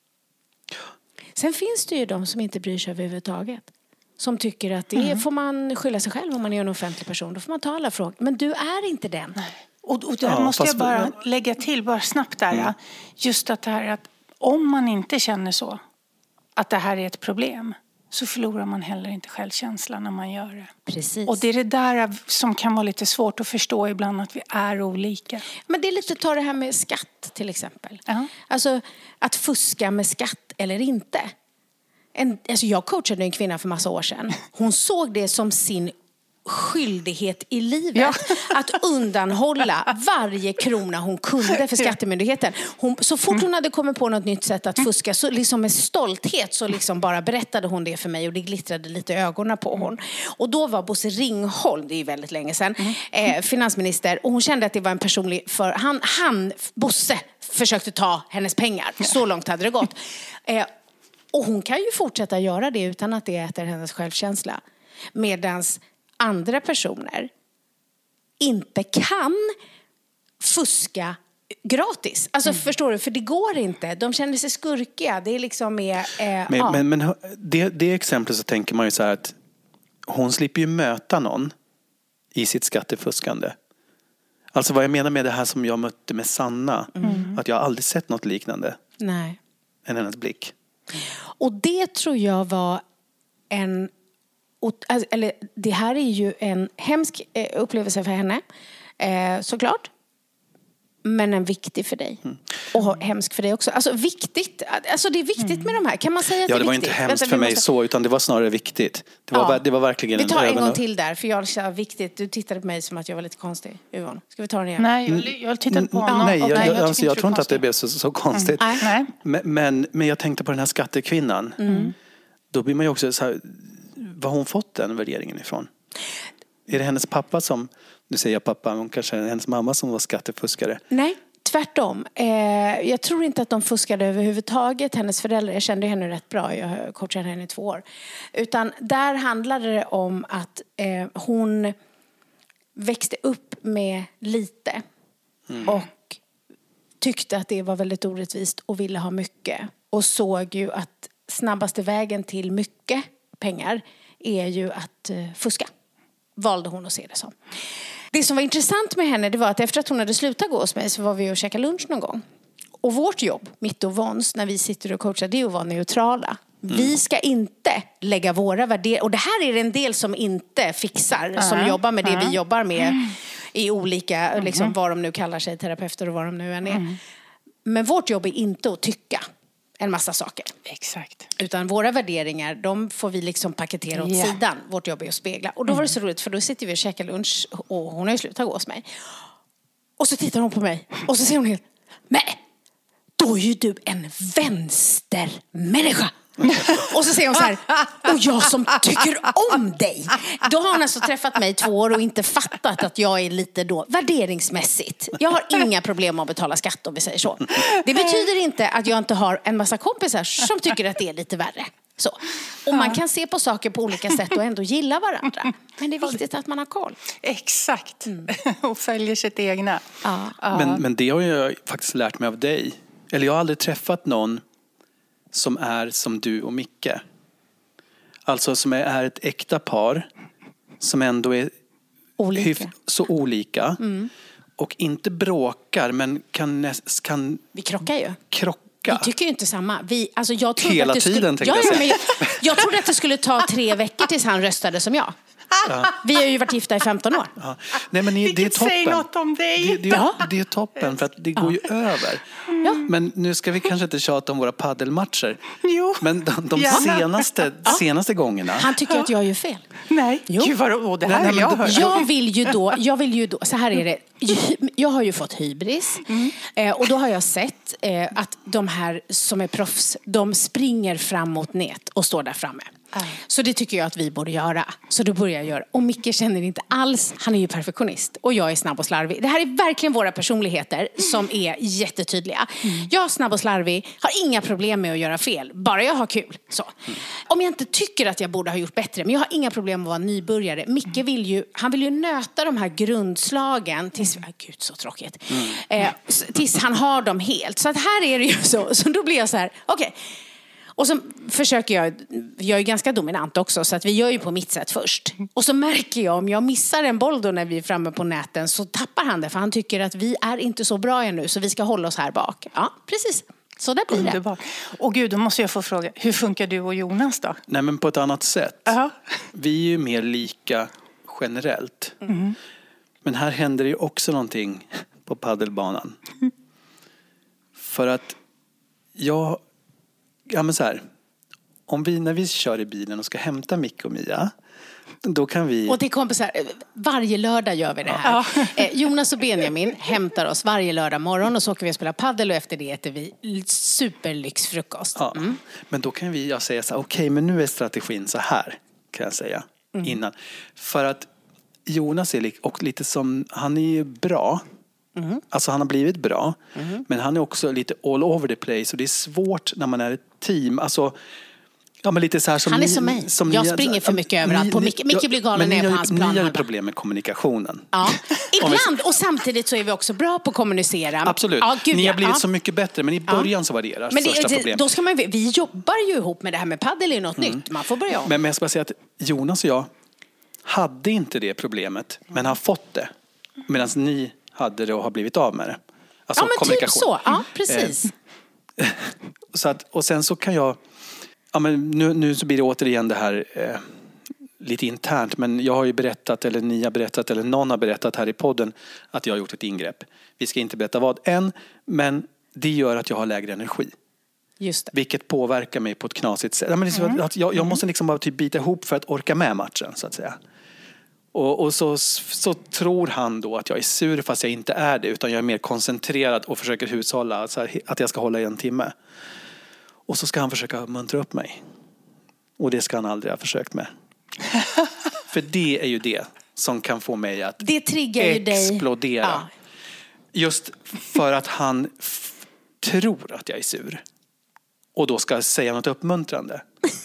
Sen finns det ju de som inte bryr sig överhuvudtaget. Som tycker att det mm. får man skylla sig själv om man är en offentlig person. Då får man ta alla frågor. Men du är inte den. Nej. Och, och där ja, måste jag bara lägga till bara snabbt där. Mm. Just att det här att om man inte känner så. Att det här är ett problem. Så förlorar man heller inte självkänslan när man gör det. Precis. Och det är det där som kan vara lite svårt att förstå ibland, att vi är olika. Men det är lite, ta det här med skatt till exempel. Uh-huh. Alltså att fuska med skatt eller inte. En, alltså jag coachade en kvinna för massa år sedan. Hon såg det som sin skyldighet i livet ja. att undanhålla varje krona hon kunde för skattemyndigheten. Hon, så fort hon hade kommit på något nytt sätt att fuska, så liksom med stolthet så liksom bara berättade hon det för mig, och det glittrade lite i ögonen på hon. Och då var Bosse Ringholm, det är väldigt länge sedan, eh, finansminister, och hon kände att det var en personlig, för han, han Bosse försökte ta hennes pengar. Så långt hade det gått. Eh, och hon kan ju fortsätta göra det utan att det äter hennes självkänsla. Medans andra personer inte kan fuska gratis. Alltså mm. förstår du? För det går inte. De känner sig skurkiga. Det är liksom med... Eh, men ja. men, men det, det exemplet så tänker man ju så här att hon slipper ju möta någon i sitt skattefuskande. Alltså vad jag menar med det här som jag mötte med Sanna. Mm. Att jag aldrig sett något liknande. Nej. Än hennes blick. Och det tror jag var en... Eller, det här är ju en hemsk upplevelse för henne, eh, såklart. Men en viktig för dig. Mm. Och hemsk för dig också. Alltså viktigt. Alltså det är viktigt mm. med de här. Kan man säga att ja, det är viktigt? Ja, det var inte hemskt Vänta, för mig måste... så, utan det var snarare viktigt. Det var, ja. det var verkligen vi tar en, en gång och... till där, för jag sa viktigt. Du tittade på mig som att jag var lite konstig. Yvonne, ska vi ta den igen? Nej, jag, jag tittade på honom. Nej, jag, jag, jag, jag, alltså, jag tror inte att det blev så, så konstigt. Mm. Nej. Men, men, men jag tänkte på den här skattekvinnan. Mm. Då blir man ju också så här... Vad har hon fått den värderingen ifrån? Är det hennes pappa som, nu säger jag pappa, hon kanske är hennes mamma som var skattefuskare? Nej, tvärtom. Eh, jag tror inte att de fuskade överhuvudtaget. Hennes föräldrar, jag kände henne rätt bra, jag coachade henne i två år. Utan där handlade det om att eh, hon växte upp med lite. Mm. Och tyckte att det var väldigt orättvist och ville ha mycket. Och såg ju att snabbaste vägen till mycket pengar är ju att uh, fuska. Valde hon att se det som. Det som var intressant med henne, det var att efter att hon hade slutat gå hos mig så var vi och käkade lunch någon gång. Och vårt jobb, mitt och Vons, när vi sitter och coachar, det är att vara neutrala. Mm. Vi ska inte lägga våra värderingar. Och det här är en del som inte fixar, uh-huh. som jobbar med det uh-huh. vi jobbar med mm. i olika, uh-huh. liksom, vad de nu kallar sig, terapeuter och vad de nu än är. Uh-huh. Men vårt jobb är inte att tycka en massa saker. Exakt. Utan våra värderingar, de får vi liksom paketera åt yeah. sidan. Vårt jobb är att spegla. Och då mm. var det så roligt, för då sitter vi och käkar lunch och hon har ju slutat gå hos mig. Och så tittar hon på mig och så säger hon helt, men då är ju du en vänstermänniska. Och så säger hon så här, och jag som tycker om dig. Då har hon alltså träffat mig två år och inte fattat att jag är lite då värderingsmässigt. Jag har inga problem att betala skatt, om vi säger så. Det betyder inte att jag inte har en massa kompisar som tycker att det är lite värre. Så. Och man kan se på saker på olika sätt och ändå gilla varandra. Men det är viktigt att man har koll. Exakt. Mm. Och följer sitt egna. Ja. Men, men det har jag faktiskt lärt mig av dig. Eller jag har aldrig träffat någon som är som du och Micke. Alltså som är ett äkta par som ändå är olika. Hyf- så olika. Mm. Och inte bråkar, men kan, kan vi krockar ju. Krocka. Vi tycker ju inte samma. Vi, alltså jag Hela att det tiden skulle, tänkte ja, jag säga. Men jag, jag trodde att det skulle ta tre veckor tills han röstade som jag. Ja. Vi har ju varit gifta i femton år. Ja. Nej, men ni, det är toppen. Säg något om dig. Det, det, det, det är toppen för att det går ju ja. över. Ja. Men nu ska vi kanske inte tjata om våra paddelmatcher. Jo. Men de, de senaste, ja. senaste gångerna. Han tycker att jag gör fel. Nej, jo. Gud vad oh, det här nej, nej, jag hör. Jag vill ju då, jag vill ju då, så här är det. Jag har ju fått hybris. Mm. Eh, och då har jag sett eh, att de här som är proffs, de springer fram mot nät och står där framme. Mm. Så det tycker jag att vi borde göra. Så då börjar jag göra. Och Micke känner inte alls, han är ju perfektionist. Och jag är snabb och slarvig. Det här är verkligen våra personligheter som är jättetydliga. Mm. Jag är snabb och slarvig, har inga problem med att göra fel. Bara jag har kul. Så. Mm. Om jag inte tycker att jag borde ha gjort bättre, men jag har inga problem med att vara nybörjare. Micke vill ju, han vill ju nöta de här grundslagen tills, mm. gud så tråkigt. Mm. Eh, tills han har dem helt. Så att här är det ju så. Så då blir jag så här, okej. Okay. Och så försöker jag, jag är ganska dominant också, så att vi gör ju på mitt sätt först. Och så märker jag, om jag missar en boll då när vi är framme på näten, så tappar han det. För han tycker att vi är inte så bra ännu, så vi ska hålla oss här bak. Ja, precis. Så där blir Underbar. det. Och gud, då måste jag få fråga, hur funkar du och Jonas då? Nej, men på ett annat sätt. Uh-huh. Vi är ju mer lika generellt. Mm. Men här händer det ju också någonting på paddelbanan. Mm. För att jag... Ja, men så här, om vi, när vi kör i bilen och ska hämta Micke och Mia, då kan vi... Och till kompisar, varje lördag gör vi det här. Ja. Eh, Jonas och Benjamin hämtar oss varje lördag morgon och så åker vi och spelar paddel och efter det äter vi superlyxfrukost. Ja. Mm. Men då kan vi jag säga så här, okej, okay, men nu är strategin så här, kan jag säga, mm. innan. För att Jonas är li- och lite som, han är ju bra. Mm. Alltså han har blivit bra. Mm. Men han är också lite all over the place. Och det är svårt när man är ett team. Alltså, ja, men lite så här som han är ni, som mig. Som jag ni, springer för mycket överallt. På Micke, Micke blir galen ner på hans plan. Ni har ju problem med kommunikationen. Ja. Ibland. Och samtidigt så är vi också bra på att kommunicera. Absolut. Ja, gud, ni har blivit ja. så mycket bättre. Men i början ja. så var det era men det, största det, problem. Då ska man, vi jobbar ju ihop med det här med paddel är något mm. nytt. Man får börja om. Men, men jag ska bara säga att Jonas och jag hade inte det problemet. Men har fått det. Medan ni hade det och har blivit av med det. Alltså ja, men kommunikation. Typ så. Ja, precis. Eh, så att, och sen så kan jag... Ja, men nu, nu så blir det återigen det här eh, lite internt. Men jag har ju berättat, eller ni har berättat, eller någon har berättat här i podden att jag har gjort ett ingrepp. Vi ska inte berätta vad än, men det gör att jag har lägre energi. Just det. Vilket påverkar mig på ett knasigt sätt. Ja, men det är så mm. att jag, jag måste liksom bara typ bita ihop för att orka med matchen, så att säga. Och, och så, så tror han då att jag är sur fast jag inte är det. Utan jag är mer koncentrerad och försöker hushålla. Alltså att jag ska hålla i en timme. Och så ska han försöka muntra upp mig. Och det ska han aldrig ha försökt med. För det är ju det som kan få mig att det triggar ju explodera. Dig. Ja. Just för att han f- tror att jag är sur. Och då ska jag säga något uppmuntrande.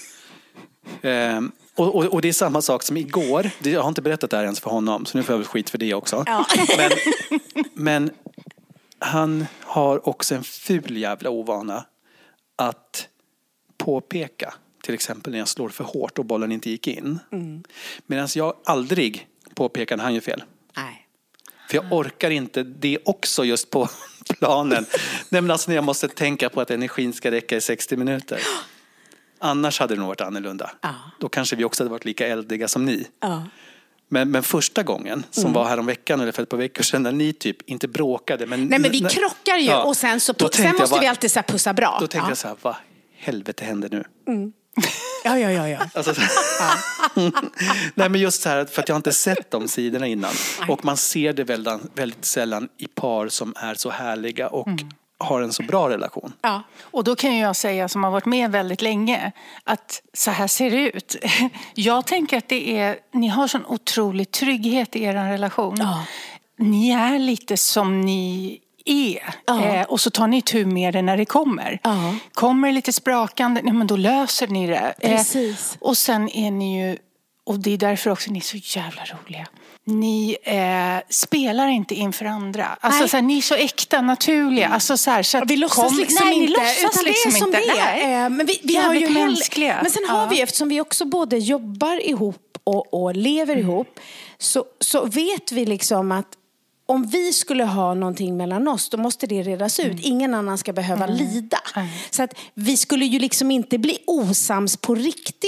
ehm, och, och, och det är samma sak som igår. Jag har inte berättat det här ens för honom. Så nu får jag skit för det också. Ja. Men, men han har också en ful jävla ovana. Att påpeka. Till exempel när jag slår för hårt och bollen inte gick in. Mm. Medan jag aldrig påpekar när han gör fel. Nej. För jag orkar inte det också just på planen. Nämligen alltså när jag måste tänka på att energin ska räcka i sextio minuter. Annars hade det nog varit annorlunda. Ja. Då kanske vi också hade varit lika eldiga som ni. Ja. Men, men första gången som mm. var här om veckan eller för ett par veckor sedan när ni typ inte bråkade. Men, Nej men vi när, krockar ju ja, och sen, så, sen måste jag, vi alltid så här pussa bra. Då tänkte ja. jag så här, vad helvete händer nu? Mm. Ja, ja, ja. ja. Alltså, ja. Nej men just så här, för att jag har inte sett de sidorna innan. Nej. Och man ser det väldigt, väldigt sällan i par som är så härliga och mm. har en så bra relation. Ja, och då kan jag säga som har varit med väldigt länge att så här ser det ut. Jag tänker att det är, ni har sån otrolig trygghet i er relation. Ja. Ni är lite som ni är. Ja. Eh, och så tar ni tur med det när det kommer. Ja. Kommer det lite sprakande, nej men då löser ni det. Precis. Eh, och sen är ni ju, och det är därför också ni är så jävla roliga. Ni eh, spelar inte inför andra. Alltså så här, ni är så äkta, naturliga. Alltså så här, så att vi låtsas kom, liksom nej, inte. Låtsas utan liksom det är som inte. det är. Eh, men vi, vi har ju mänskliga. Men sen har ja. vi, eftersom vi också både jobbar ihop och, och lever mm. ihop. Så, så vet vi liksom att om vi skulle ha någonting mellan oss, då måste det redas ut. Mm. Ingen annan ska behöva mm. lida. Mm. Så att vi skulle ju liksom inte bli osams på riktigt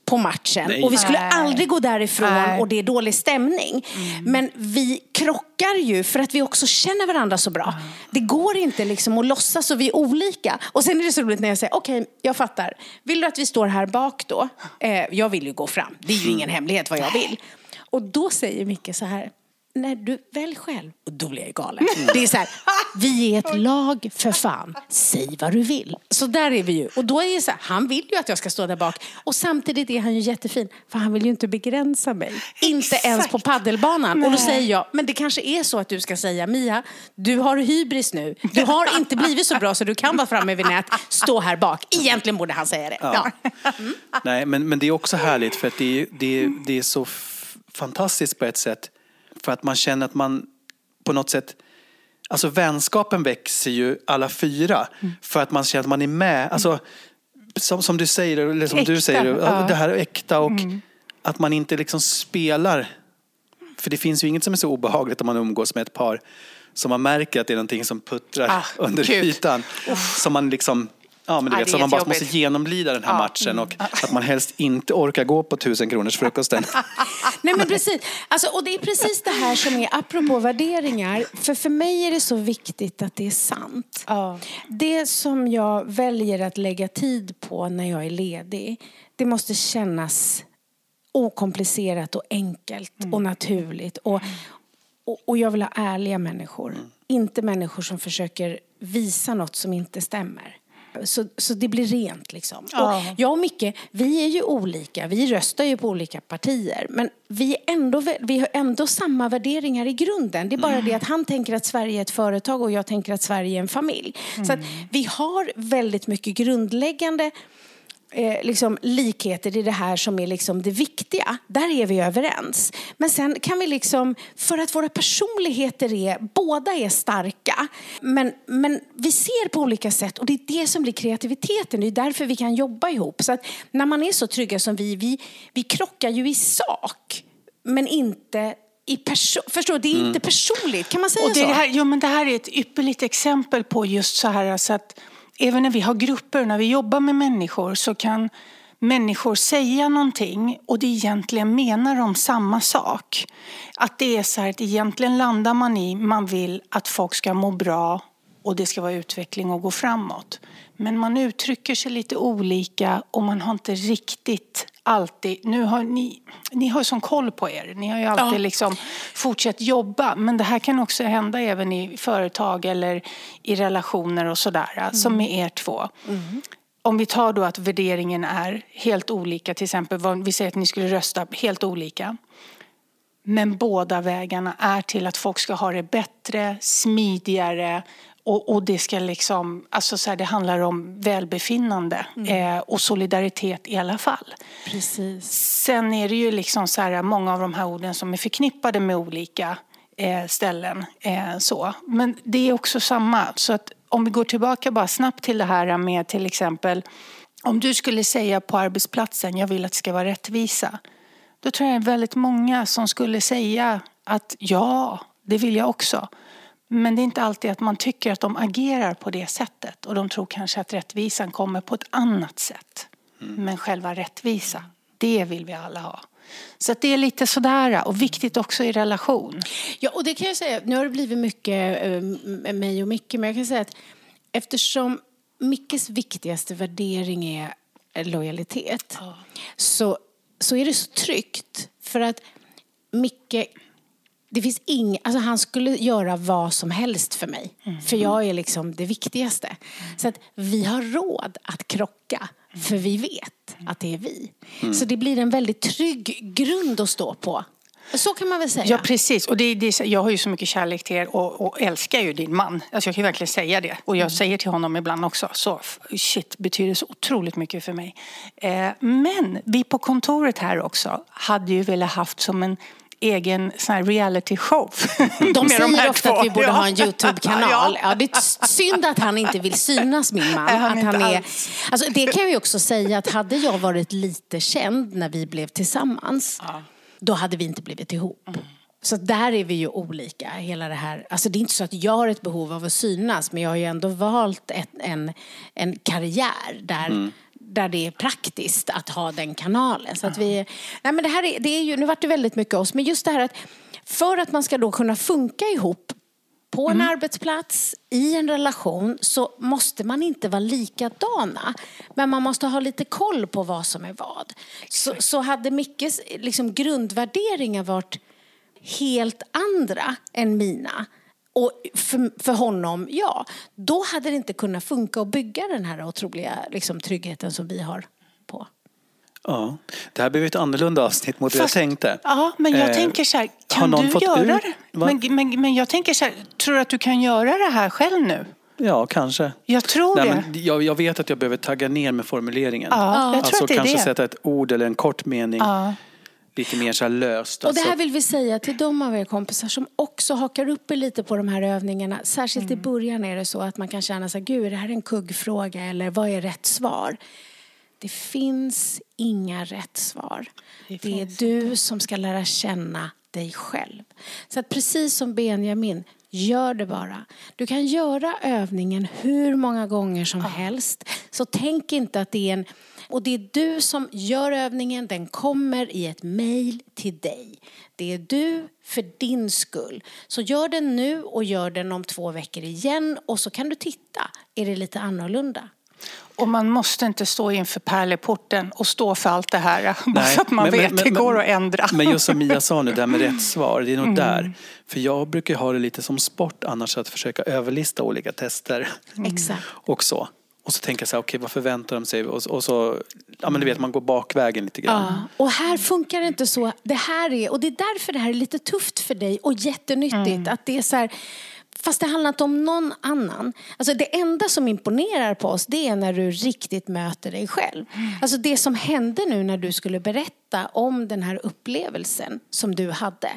på matchen. Nej. Och vi skulle Nej. aldrig gå därifrån Nej. och det är dålig stämning. Mm. Men vi krockar ju för att vi också känner varandra så bra. Mm. Det går inte liksom att låtsas och vi är olika. Och sen är det så roligt när jag säger, okej, okay, jag fattar. Vill du att vi står här bak då? Eh, jag vill ju gå fram. Det är ju ingen hemlighet vad jag vill. Och då säger Micke så här, när du väl själv, och då blir jag galen. Mm. Det är så här, vi är ett lag för fan. Säg vad du vill. Så där är vi ju. Och då är det så här, han vill ju att jag ska stå där bak. Och samtidigt är han ju jättefin. För han vill ju inte begränsa mig. Exakt. Inte ens på paddelbanan. Nej. Och då säger jag, men det kanske är så att du ska säga, Mia, du har hybris nu. Du har inte blivit så bra så du kan vara framme vid nät. Stå här bak. Egentligen borde han säga det. Ja. Ja. Mm. Nej, men, men det är också härligt för att det är, det är, det är så f- fantastiskt på ett sätt. För att man känner att man på något sätt... Alltså vänskapen växer ju alla fyra. Mm. För att man känner att man är med. Alltså, som, som du säger, eller som äkta, du säger, ja. Det här är äkta. Och mm. att man inte liksom spelar. För det finns ju inget som är så obehagligt om man umgås med ett par. Som man märker att det är någonting som puttrar ah, under kul. ytan. Uff. Som man liksom... Ja, men du vet, så man bara jobbigt. måste genomlida den här ja. matchen och mm. att man helst inte orkar gå på tusen kronors frukosten. Nej, men precis. Alltså, och det är precis det här som är apropå värderingar. För för mig är det så viktigt att det är sant. Ja. Det som jag väljer att lägga tid på när jag är ledig, det måste kännas okomplicerat och enkelt mm. och naturligt. Och, och, och jag vill ha ärliga människor. Mm. Inte människor som försöker visa något som inte stämmer. Så, så det blir rent liksom. Ja. Och jag och Micke, vi är ju olika. Vi röstar ju på olika partier. Men vi, är ändå, vi har ändå samma värderingar i grunden. Det är bara mm. det att han tänker att Sverige är ett företag och jag tänker att Sverige är en familj. Mm. Så att vi har väldigt mycket grundläggande eh, liksom, likheter i det här som är liksom det viktiga. Där är vi överens. Men sen kan vi liksom, för att våra personligheter är, båda är starka. Men, men vi ser på olika sätt och det är det som blir kreativiteten. Det är därför vi kan jobba ihop. Så att när man är så trygga som vi, vi, vi krockar ju i sak. Men inte i person. Förstår, det är mm. inte personligt. Kan man säga och det så? Här, jo, men det här är ett ypperligt exempel på just så här så att även när vi har grupper, när vi jobbar med människor så kan människor säga någonting och det egentligen menar de samma sak. Att det är så här att egentligen landar man i, man vill att folk ska må bra och det ska vara utveckling och gå framåt. Men man uttrycker sig lite olika och man har inte riktigt alltid, nu har ni, ni har ju sån koll på er. Ni har ju alltid ja. liksom fortsatt jobba. Men det här kan också hända även i företag eller i relationer och sådär. Mm. Som med er två. Mm. Om vi tar då att värderingen är helt olika. Till exempel, vi säger att ni skulle rösta helt olika. Men båda vägarna är till att folk ska ha det bättre, smidigare. Och, och det ska liksom, alltså så här, det handlar om välbefinnande mm. eh, och solidaritet i alla fall. Precis. Sen är det ju liksom så här, många av de här orden som är förknippade med olika eh, ställen. Eh, så. Men det är också samma. Så att om vi går tillbaka bara snabbt till det här med till exempel, om du skulle säga på arbetsplatsen, jag vill att det ska vara rättvisa. Då tror jag väldigt många som skulle säga att ja, det vill jag också. Men det är inte alltid att man tycker att de agerar på det sättet. Och de tror kanske att rättvisan kommer på ett annat sätt. Mm. Men själva rättvisa, det vill vi alla ha. Så att det är lite sådär och viktigt också i relation. Ja, och det kan jag säga, nu har det blivit mycket äh, mig och Micke. Men jag kan säga att eftersom Mickes viktigaste värdering är lojalitet. Oh. Så, så är det så tryggt. För att Micke... Det finns ing, alltså han skulle göra vad som helst för mig. Mm. För jag är liksom det viktigaste. Mm. Så att vi har råd att krocka. Mm. För vi vet att det är vi. Mm. Så det blir en väldigt trygg grund att stå på. Så kan man väl säga. Ja, precis. Och det, det, jag har ju så mycket kärlek till er och, och älskar ju din man. Alltså jag kan ju verkligen säga det. Och jag mm. säger till honom ibland också. Så shit, betyder så otroligt mycket för mig. Eh, men vi på kontoret här också hade ju velat haft som en egen sån här reality show. De säger de ofta två. Att vi borde ja. ha en YouTube-kanal. Ja, det är synd att han inte vill synas, min man. Nej, han att han är, alls. alltså, det kan vi också säga att hade jag varit lite känd när vi blev tillsammans, ja. då hade vi inte blivit ihop. Mm. Så där är vi ju olika. Hela det här. Alltså det är inte så att jag har ett behov av att synas, men jag har ju ändå valt ett, en, en karriär där, mm. där det är praktiskt att ha den kanalen. Så att vi, nej men det här är, det är ju, nu vart det väldigt mycket oss, men just det här att för att man ska då kunna funka ihop på en mm. arbetsplats, i en relation, så måste man inte vara likadana. Men man måste ha lite koll på vad som är vad. Så, så hade Mickes liksom, grundvärderingar varit helt andra än mina, och för, för honom, ja, då hade det inte kunnat funka och bygga den här otroliga liksom, tryggheten som vi har på. Ja, det här blev ett annorlunda avsnitt mot Fast, det jag tänkte. Ja, men jag eh, tänker så här, kan du göra ur? det? Men, men, men jag tänker så här, tror du att du kan göra det här själv nu? Ja, kanske. Jag tror Nej, det. Men jag, jag vet att jag behöver tagga ner med formuleringen. Ja, jag alltså tror att det är kanske det. sätta ett ord eller en kort mening. Ja. Lite mer så här löst. Och det här vill vi säga till de av er kompisar som också hakar upp er lite på de här övningarna. Särskilt mm. i början är det så att man kan känna sig, gud, är det här en kuggfråga eller vad är rätt svar? Det finns inga rätt svar. Det, det är du som ska lära känna dig själv. Så att precis som Benjamin, gör det bara. Du kan göra övningen hur många gånger som ja. helst. Så tänk inte att det är en... Och det är du som gör övningen, den kommer i ett mejl till dig. Det är du för din skull. Så gör den nu och gör den om två veckor igen. Och så kan du titta, är det lite annorlunda? Och man måste inte stå inför pärleporten och stå för allt det här. Bara för att man men, vet men, det går att ändra. Men just som Mia sa nu, det här med rätt svar, det är nog mm. där. För jag brukar ha det lite som sport annars, att försöka överlista olika tester. Mm. Exakt. Och så. Och så tänker jag så här, okej, okay, vad förväntar de sig? Och, och så, ja men du vet, man går bakvägen lite grann. Ja, och här funkar det inte så. Det här är, och det är därför det här är lite tufft för dig och jättenyttigt. Mm. Att det är så här, fast det handlar inte om någon annan. Alltså det enda som imponerar på oss, det är när du riktigt möter dig själv. Mm. Alltså det som hände nu när du skulle berätta om den här upplevelsen som du hade.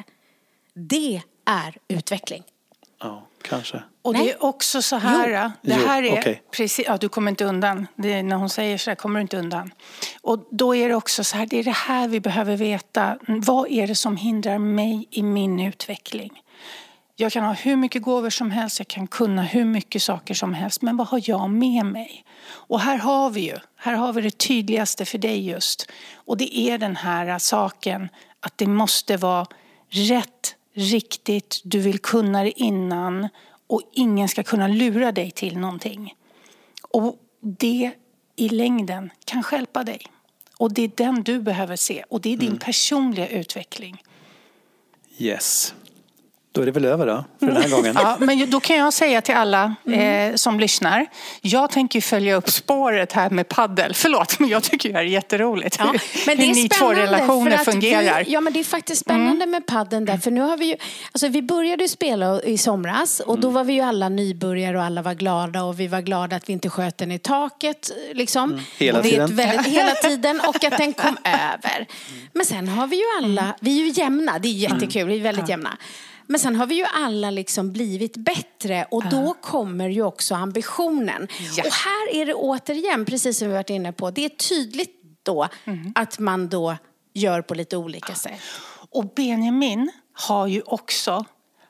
Det är utveckling. Ja, kanske. Och Nej. det är också så här, jo. det här är okay. precis, ja, du kommer inte undan. Det är, när hon säger så här kommer du inte undan. Och då är det också så här, det är det här vi behöver veta. Vad är det som hindrar mig i min utveckling? Jag kan ha hur mycket gåvor som helst, jag kan kunna hur mycket saker som helst, men vad har jag med mig? Och här har vi ju, här har vi det tydligaste för dig just. Och det är den här saken att det måste vara rätt, riktigt, du vill kunna det innan och ingen ska kunna lura dig till någonting. Och det i längden kan hjälpa dig. Och det är den du behöver se och det är din mm. personliga utveckling. Yes. Då är det väl över då, för den här gången. Ja, men då kan jag säga till alla eh, som lyssnar. Jag tänker följa upp spåret här med paddel. Förlåt, men jag tycker det är jätteroligt. Ja, men det är hur ni två relationer fungerar. Vi, ja, men det är faktiskt spännande mm. med paddeln där. För nu har vi ju, alltså vi började ju spela i somras. Och mm. då var vi ju alla nybörjare och alla var glada. Och vi var glada att vi inte sköt den i taket. Liksom. Mm. Hela tiden. Väldigt, hela tiden. Och att den kom över. Men sen har vi ju alla, vi är ju jämna. Det är jättekul, vi är väldigt ja. jämna. Men sen har vi ju alla liksom blivit bättre och då kommer ju också ambitionen. Ja. Och här är det återigen, precis som vi varit inne på, det är tydligt då mm. att man då gör på lite olika sätt. Och Benjamin har ju också,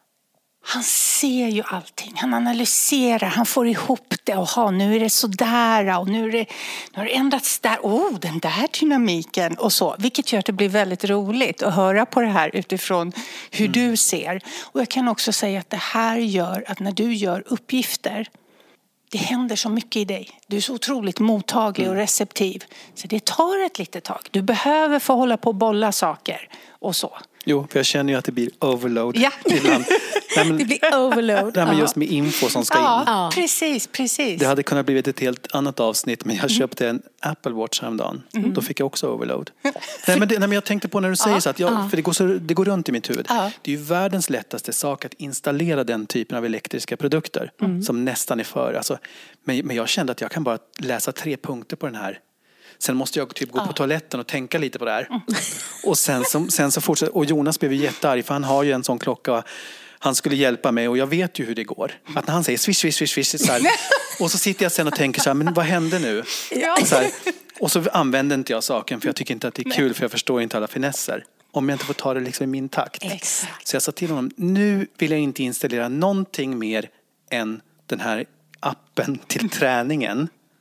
han ser ju allting, han analyserar, han får ihop det. Och nu är det sådär och nu är det, nu har det ändrats där. Oh, den där dynamiken och så. Vilket gör att det blir väldigt roligt att höra på det här utifrån hur mm. du ser. Och jag kan också säga att det här gör att när du gör uppgifter, det händer så mycket i dig. Du är så otroligt mottaglig och receptiv. Så det tar ett litet tag. Du behöver få hålla på och bolla saker och så. Jo, för jag känner ju att det blir overload ja. ibland. Nej, men, det blir overload. Det här med just med info som ska ja, in. Ja, precis, precis. Det hade kunnat blivit ett helt annat avsnitt, men jag mm. köpte en Apple Watch häromdagen. Mm. Då fick jag också overload. nej, men det, nej, men jag tänkte på när du säger ja, så att jag, ja. för det går, så, det går runt i mitt huvud. Ja. Det är ju världens lättaste sak att installera den typen av elektriska produkter mm. som nästan är för. Alltså, men, men jag kände att jag kan bara läsa tre punkter på den här. Sen måste jag typ gå ja. på toaletten och tänka lite på det här. Mm. Och sen så, sen så fortsätter. Och Jonas blev ju jättearg för han har ju en sån klocka. Han skulle hjälpa mig och jag vet ju hur det går. Att när han säger swish, swish, swish, swish så här, och så sitter jag sen och tänker så här, men vad hände nu? Ja. Så här, och så använder inte jag saken för jag tycker inte att det är kul för jag förstår inte alla finesser. Om jag inte får ta det liksom i min takt. Exakt. Så jag sa till honom, nu vill jag inte installera någonting mer än den här appen till träningen.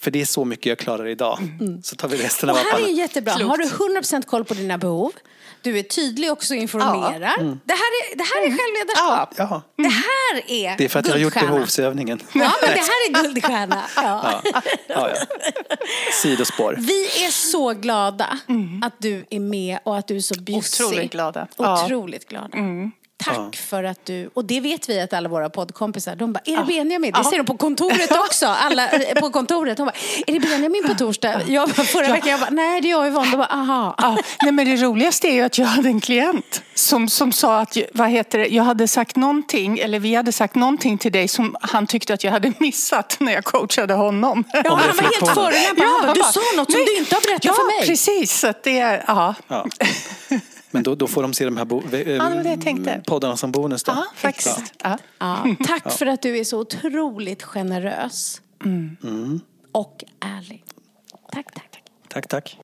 För det är så mycket jag klarar idag. Mm. Så tar vi resten av apparna. Och här är apparna. jättebra. Klokt. Har du hundra procent koll på dina behov? Du är tydlig också och informerar. Ja. Mm. Det, här är, det här är självledarskap. Ja. Ja. Mm. Det här är Det är för att jag har gjort behovsövningen. Ja, men det här är guldstjärna. Ja. Ja. Ja, ja. Sidospår. Vi är så glada mm. att du är med och att du är så bjussig. Otroligt glada. Otroligt glada. Mm. Tack ja. för att du, och det vet vi att alla våra poddkompisar, de bara, är det Benjamin? Det ser de på kontoret också, alla på kontoret, de bara, är det Benjamin på torsdag? Jag bara, förra veckan, jag bara, nej det är jag Yvonne, de bara, aha. Ja, nej men det roligaste är ju att jag hade en klient som, som sa att, vad heter det, jag hade sagt någonting, eller vi hade sagt någonting till dig som han tyckte att jag hade missat när jag coachade honom. Ja, han var helt förolämpad, ja, du sa något som nej, du inte har berättat ja, för mig. Ja, precis, så att det är, ja. ja. Men då, då får de se de här bo- ja, det jag tänkte. poddarna som bonus då. Ja, faktiskt. Ja. Ja. Tack ja. för att du är så otroligt generös. Mm. Mm. Och ärlig. Tack, tack, tack. Tack, tack.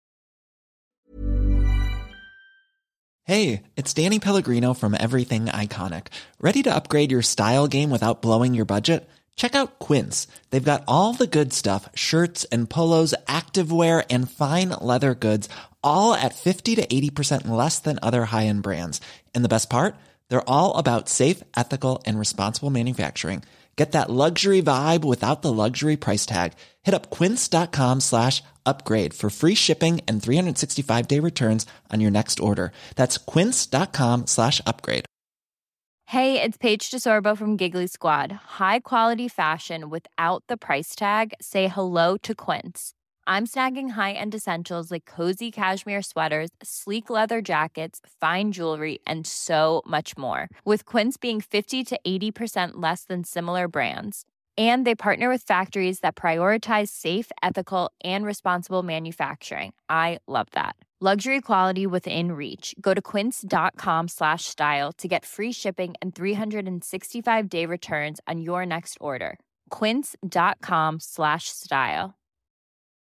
Hey, it's Danny Pellegrino from Everything Iconic. Ready to upgrade your style game without blowing your budget? Check out Quince. They've got all the good stuff, shirts and polos, activewear, and fine leather goods, all at fifty to eighty percent less than other high-end brands. And the best part? They're all about safe, ethical, and responsible manufacturing. Get that luxury vibe without the luxury price tag. Hit up quince.com slash upgrade for free shipping and three sixty-five day returns on your next order. That's quince.com slash upgrade. Hey, it's Paige DeSorbo from Giggly Squad. High quality fashion without the price tag. Say hello to Quince. I'm snagging high-end essentials like cozy cashmere sweaters, sleek leather jackets, fine jewelry, and so much more. With Quince being fifty to eighty percent less than similar brands. And they partner with factories that prioritize safe, ethical, and responsible manufacturing. I love that. Luxury quality within reach. Go to quince.com slash style to get free shipping and three sixty-five day returns on your next order. Quince.com slash style.